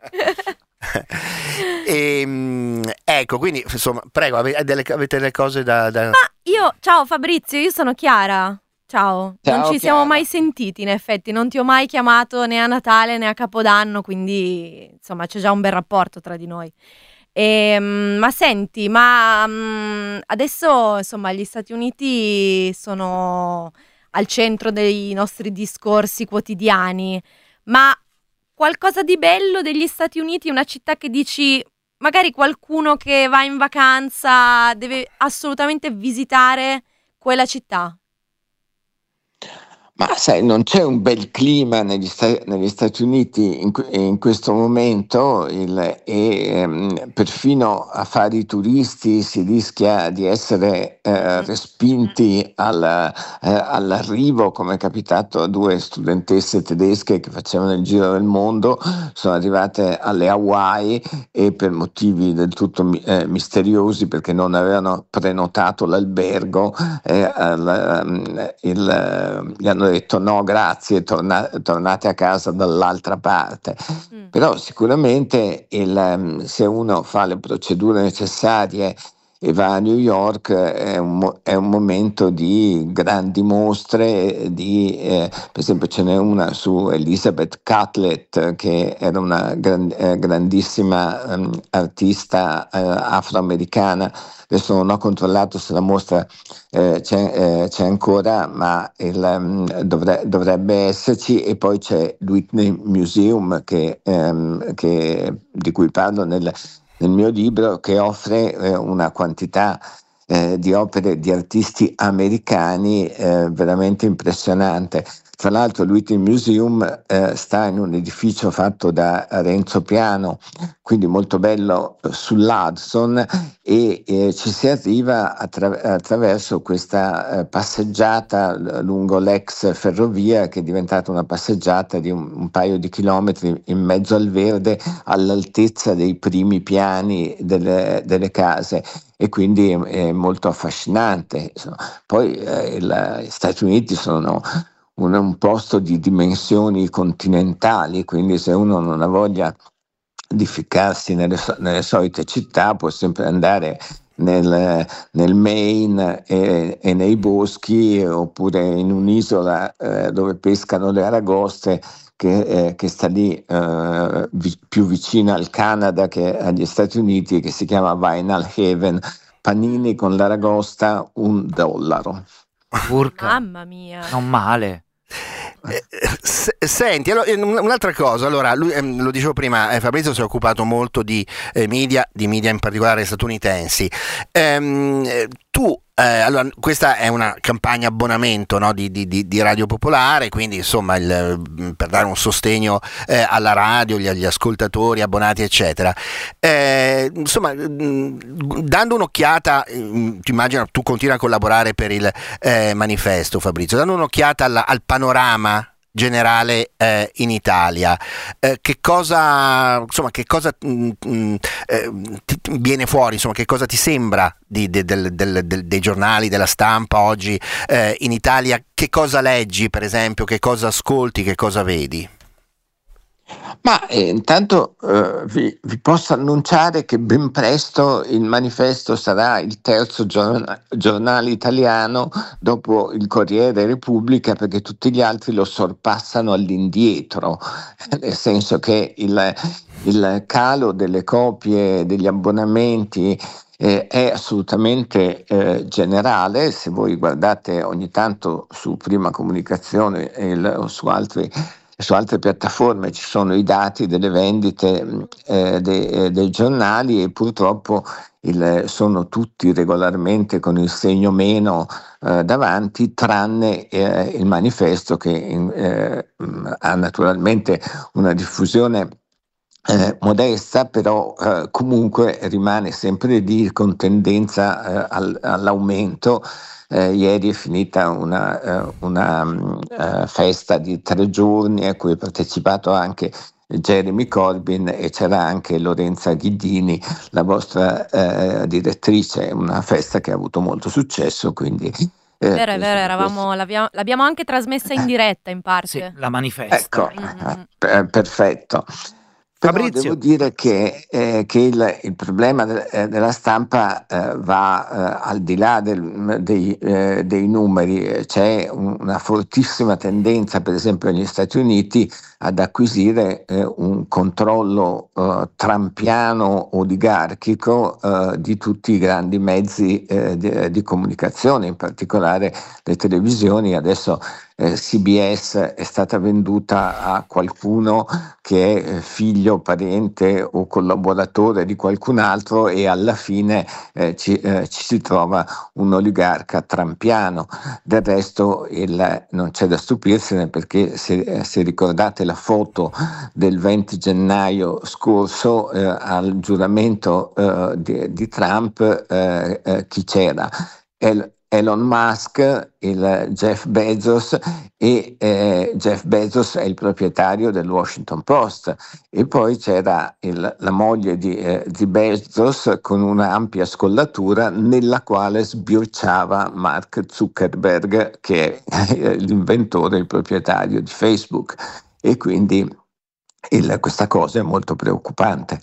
E, mm, ecco, quindi insomma, prego, ave- delle- avete delle cose da... da... Ma io, ciao Fabrizio, io sono Chiara. Ciao. Ciao, non ci Chiara. siamo mai sentiti, in effetti. Non ti ho mai chiamato né a Natale né a Capodanno, quindi insomma c'è già un bel rapporto tra di noi. Ehm, ma senti, ma mm, adesso insomma gli Stati Uniti sono al centro dei nostri discorsi quotidiani, ma qualcosa di bello degli Stati Uniti, una città che dici, magari qualcuno che va in vacanza deve assolutamente visitare quella città? Ma sai, non c'è un bel clima negli, sta- negli Stati Uniti in, in questo momento il, e ehm, perfino a fare i turisti si rischia di essere eh, respinti al, eh, all'arrivo, come è capitato a due studentesse tedesche che facevano il giro del mondo, sono arrivate alle Hawaii e per motivi del tutto eh, misteriosi, perché non avevano prenotato l'albergo, eh, al, il, gli hanno detto no grazie, torna, tornate a casa dall'altra parte. Mm. Però sicuramente il, se uno fa le procedure necessarie e va a New York è un, è un momento di grandi mostre, di, eh, per esempio ce n'è una su Elizabeth Catlett, che era una gran, eh, grandissima um, artista eh, afroamericana. Adesso non ho controllato se la mostra eh, c'è, eh, c'è ancora, ma il, um, dovre- dovrebbe esserci. E poi c'è l'Whitney Museum che, um, che, di cui parlo nel, nel mio libro, che offre eh, una quantità eh, di opere di artisti americani eh, veramente impressionante. Tra l'altro il Whitney Museum eh, sta in un edificio fatto da Renzo Piano, quindi molto bello, sull'Hudson, e eh, ci si arriva attra- attraverso questa eh, passeggiata lungo l'ex ferrovia, che è diventata una passeggiata di un, un paio di chilometri in mezzo al verde, all'altezza dei primi piani delle, delle case, e quindi è, è molto affascinante. Poi eh, il, gli Stati Uniti sono un, un posto di dimensioni continentali, quindi se uno non ha voglia di ficcarsi nelle, nelle solite città può sempre andare nel, nel Maine e, e nei boschi, oppure in un'isola eh, dove pescano le aragoste, che, eh, che sta lì eh, vi, più vicina al Canada che agli Stati Uniti, che si chiama Vinyl Haven. Panini con l'aragosta un dollaro. Urca. Mamma mia. Non male. Eh, s- senti, allora, un'altra cosa, allora, lui, ehm, lo dicevo prima, eh, Fabrizio si è occupato molto di eh, media, di media in particolare statunitensi. Ehm, eh, tu, eh, allora, questa è una campagna abbonamento, no, di, di, di, di Radio Popolare, quindi insomma il, per dare un sostegno eh, alla radio, gli, agli ascoltatori, abbonati eccetera. Eh, insomma, mh, dando un'occhiata, mh, ti immagino tu continui a collaborare per il eh, manifesto, Fabrizio, dando un'occhiata al, al panorama generale eh, in Italia, eh, che cosa, insomma, che cosa mh, mh, eh, ti viene fuori, insomma, che cosa ti sembra di, de, del, del, del, dei giornali, della stampa oggi eh, in Italia? Che cosa leggi, per esempio, che cosa ascolti, che cosa vedi? Ma eh, intanto eh, vi, vi posso annunciare che ben presto il manifesto sarà il terzo giorn- giornale italiano dopo il Corriere della Repubblica, perché tutti gli altri lo sorpassano all'indietro, nel senso che il, il calo delle copie, degli abbonamenti eh, è assolutamente eh, generale. Se voi guardate ogni tanto su Prima Comunicazione e il, o su altri su altre piattaforme ci sono i dati delle vendite eh, de, dei giornali, e purtroppo il, sono tutti regolarmente con il segno meno eh, davanti, tranne eh, il manifesto, che eh, ha naturalmente una diffusione Eh, modesta, però eh, comunque rimane sempre lì con tendenza eh, al, all'aumento. Eh, ieri è finita una, eh, una uh, festa di tre giorni a cui ha partecipato anche Jeremy Corbyn, e c'era anche Lorenza Ghiddini, la vostra eh, direttrice. È una festa che ha avuto molto successo, quindi È vero, è vero, eravamo, l'abbiamo, l'abbiamo anche trasmessa in diretta in parte. Sì, la manifesta. Ecco, mm-hmm. p- perfetto. Però Fabrizio. devo dire che, eh, che il, il problema de- eh, della stampa eh, va eh, al di là del, dei, eh, dei numeri. C'è un, una fortissima tendenza, per esempio negli Stati Uniti, ad acquisire eh, un controllo eh, trampiano oligarchico eh, di tutti i grandi mezzi eh, di, di comunicazione, in particolare le televisioni. Adesso eh, C B S è stata venduta a qualcuno che è figlio, parente o collaboratore di qualcun altro, e alla fine eh, ci, eh, ci si trova un oligarca trampiano. Del resto il, non c'è da stupirsene, perché se, se ricordate la foto del venti gennaio scorso eh, al giuramento eh, di, di Trump, eh, eh, chi c'era? El, Elon Musk, il Jeff Bezos, e eh, Jeff Bezos è il proprietario del Washington Post, e poi c'era il, la moglie di, eh, di Bezos con un'ampia scollatura nella quale sbirciava Mark Zuckerberg, che è l'inventore e il proprietario di Facebook, e quindi il, questa cosa è molto preoccupante.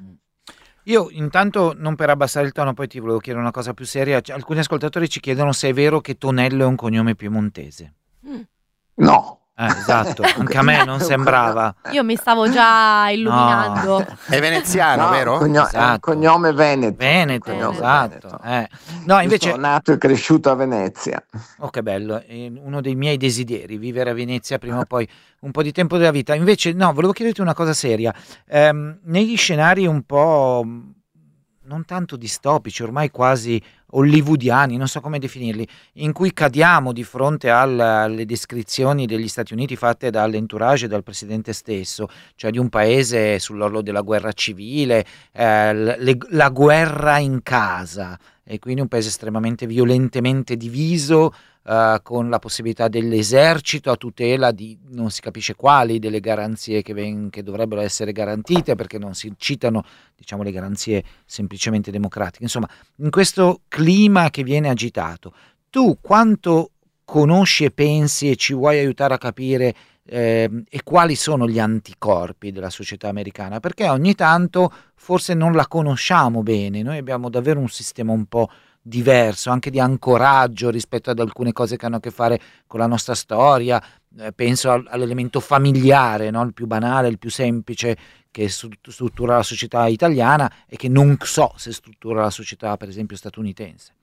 Io intanto, non per abbassare il tono, poi ti volevo chiedere una cosa più seria. Alcuni ascoltatori ci chiedono se è vero che Tonello è un cognome piemontese. No. Eh, esatto, anche a me non sembrava. Io mi stavo già illuminando. No. È veneziano, No, vero? cogno- Esatto. cognome Veneto. Veneto, Cognome esatto. Veneto. Eh. No, Io invece, sono nato e cresciuto a Venezia. oh che bello, è uno dei miei desideri, vivere a Venezia prima o poi un po' di tempo della vita. Invece no, volevo chiederti una cosa seria. Ehm, negli scenari un po' non tanto distopici, ormai quasi hollywoodiani, non so come definirli, in cui cadiamo di fronte al, alle descrizioni degli Stati Uniti fatte dall'entourage e dal presidente stesso, cioè di un paese sull'orlo della guerra civile, eh, le, la guerra in casa, e quindi un paese estremamente violentemente diviso, eh, con la possibilità dell'esercito a tutela di non si capisce quali delle garanzie che, ven- che dovrebbero essere garantite, perché non si citano, diciamo, le garanzie semplicemente democratiche. Insomma, in questo clima che viene agitato, tu quanto conosci e pensi, e ci vuoi aiutare a capire eh, e quali sono gli anticorpi della società americana? Perché ogni tanto forse non la conosciamo bene. Noi abbiamo davvero un sistema un po' diverso, anche di ancoraggio rispetto ad alcune cose che hanno a che fare con la nostra storia. Eh, penso al, all'elemento familiare, no? Il più banale, il più semplice, che struttura la società italiana e che non so se struttura la società, per esempio, statunitense.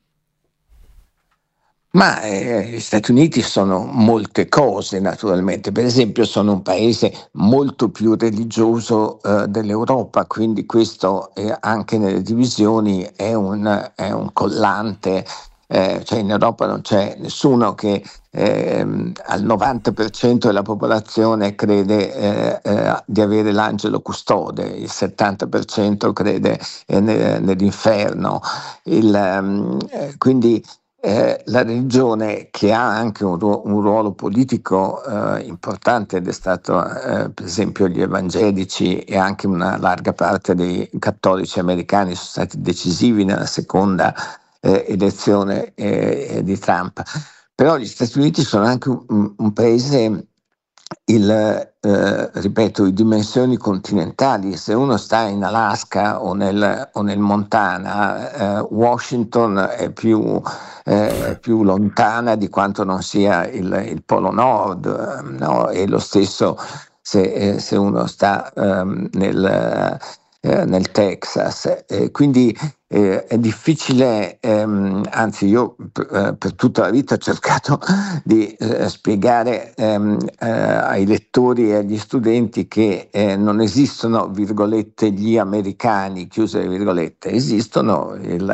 Ma eh, gli Stati Uniti sono molte cose, naturalmente. Per esempio sono un paese molto più religioso eh, dell'Europa, quindi questo eh, anche nelle divisioni è un, è un collante. Eh, cioè in Europa non c'è nessuno che eh, al novanta per cento della popolazione crede eh, eh, di avere l'angelo custode, il settanta per cento crede eh, ne, nell'inferno, il, um, eh, quindi Eh, la religione, che ha anche un, ruo- un ruolo politico eh, importante, ed è stato eh, per esempio gli evangelici e anche una larga parte dei cattolici americani sono stati decisivi nella seconda eh, elezione eh, di Trump. Però gli Stati Uniti sono anche un, un paese, il, eh, ripeto, di dimensioni continentali. Se uno sta in Alaska o nel, o nel Montana, eh, Washington è più, eh, più lontana di quanto non sia il, il Polo Nord, no? E lo stesso se, eh, se uno sta ehm, nel, eh, nel Texas. Eh, quindi eh, è difficile, ehm, anzi io eh, per tutta la vita ho cercato di eh, spiegare ehm, eh, ai lettori e agli studenti che eh, non esistono, virgolette, gli americani, chiuse le virgolette, esistono, il,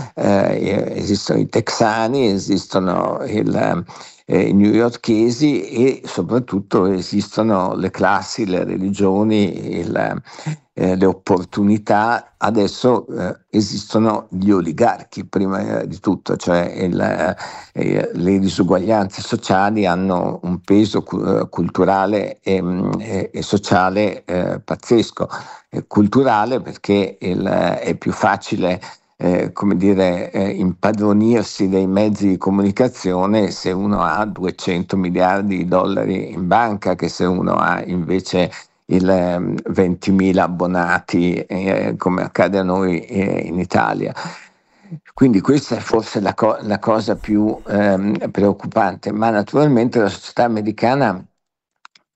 eh, esistono i texani, esistono il, eh, i newyorkesi, e soprattutto esistono le classi, le religioni, il, eh, le opportunità. Adesso eh, esistono gli oligarchi prima di tutto, cioè il, eh, le disuguaglianze sociali hanno un peso cu- culturale e, e, e sociale eh, pazzesco. È culturale perché il, è più facile Eh, come dire, eh, impadronirsi dei mezzi di comunicazione se uno ha duecento miliardi di dollari in banca, che se uno ha invece il eh, ventimila abbonati, eh, come accade a noi eh, in Italia. Quindi questa è forse la, co- la cosa più ehm, preoccupante, ma naturalmente la società americana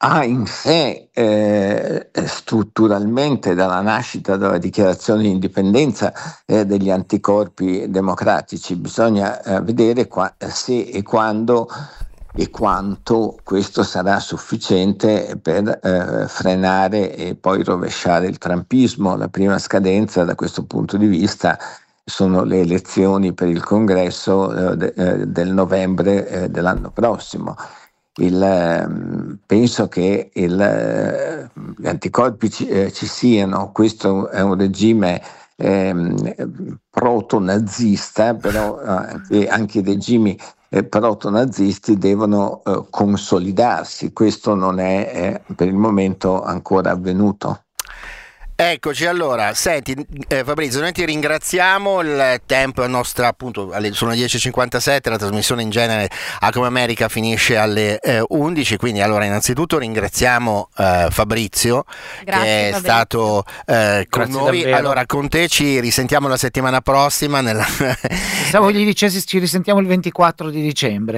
ha in sé eh, strutturalmente dalla nascita della dichiarazione di indipendenza eh, degli anticorpi democratici. Bisogna eh, vedere qua, se e quando e quanto questo sarà sufficiente per eh, frenare e poi rovesciare il trumpismo. La prima scadenza da questo punto di vista sono le elezioni per il congresso eh, de, eh, del novembre eh, dell'anno prossimo. Il, eh, penso che il, eh, gli anticorpi ci, eh, ci siano. Questo è un regime eh, proto-nazista, però eh, anche, anche i regimi eh, proto-nazisti devono eh, consolidarsi. Questo non è eh, per il momento ancora avvenuto. Eccoci, allora, senti eh, Fabrizio, noi ti ringraziamo, il tempo è nostra, appunto, alle, sono le dieci e cinquantasette, la trasmissione in genere a Come America finisce alle eh, undici, quindi allora innanzitutto ringraziamo eh, Fabrizio. Grazie, che è Fabrizio. stato eh, con Grazie noi, davvero. allora con te ci risentiamo la settimana prossima nella... Pensavo gli dicessi ci risentiamo il ventiquattro di dicembre.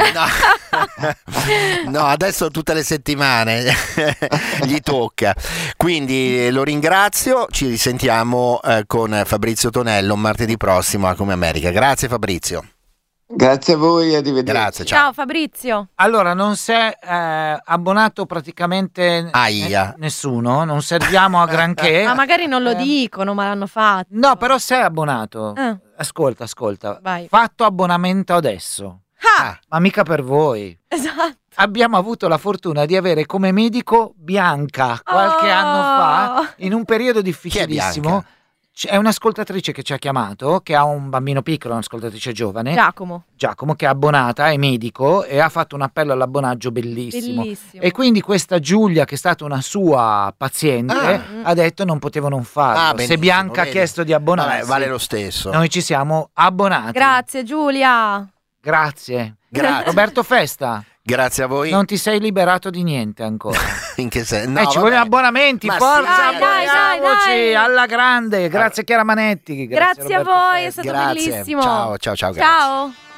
No, adesso tutte le settimane gli tocca, quindi lo ringrazio, ci risentiamo eh, con Fabrizio Tonello martedì prossimo a Come America. Grazie Fabrizio. Grazie a voi, arrivederci. Grazie, ciao. Ciao Fabrizio. Allora, non si è eh, abbonato praticamente Aia. ne- nessuno, non serviamo a granché. Ma magari non lo dicono, ma l'hanno fatto. No, però sei abbonato. Eh. Ascolta, ascolta. Vai. Fatto abbonamento adesso. Ah, Ma mica per voi. esatto. Abbiamo avuto la fortuna di avere come medico Bianca qualche Oh. anno fa, in un periodo Chi è difficilissimo. Bianca? C'è un'ascoltatrice che ci ha chiamato, che ha un bambino piccolo, un'ascoltatrice giovane, Giacomo. Giacomo, che è abbonata, è medico e ha fatto un appello all'abbonaggio bellissimo. Bellissimo. E quindi questa Giulia, che è stata una sua paziente, Ah. ha detto non potevo non farlo. Ah, Se benissimo, Bianca ha vedi. chiesto di abbonarsi, Vabbè, vale lo stesso. noi ci siamo abbonati. Grazie Giulia. Grazie. Grazie. Roberto Festa, Grazie a voi. non ti sei liberato di niente ancora. In che senso? No, eh, ci vabbè. vogliono abbonamenti, Ma forza, sì, Dai, dai, dai, abboniamoci, dai. alla grande. Grazie Chiara Manetti. Grazie a Roberto voi, è Festa. stato Grazie. bellissimo. Ciao, ciao, ciao, grazie. Ciao.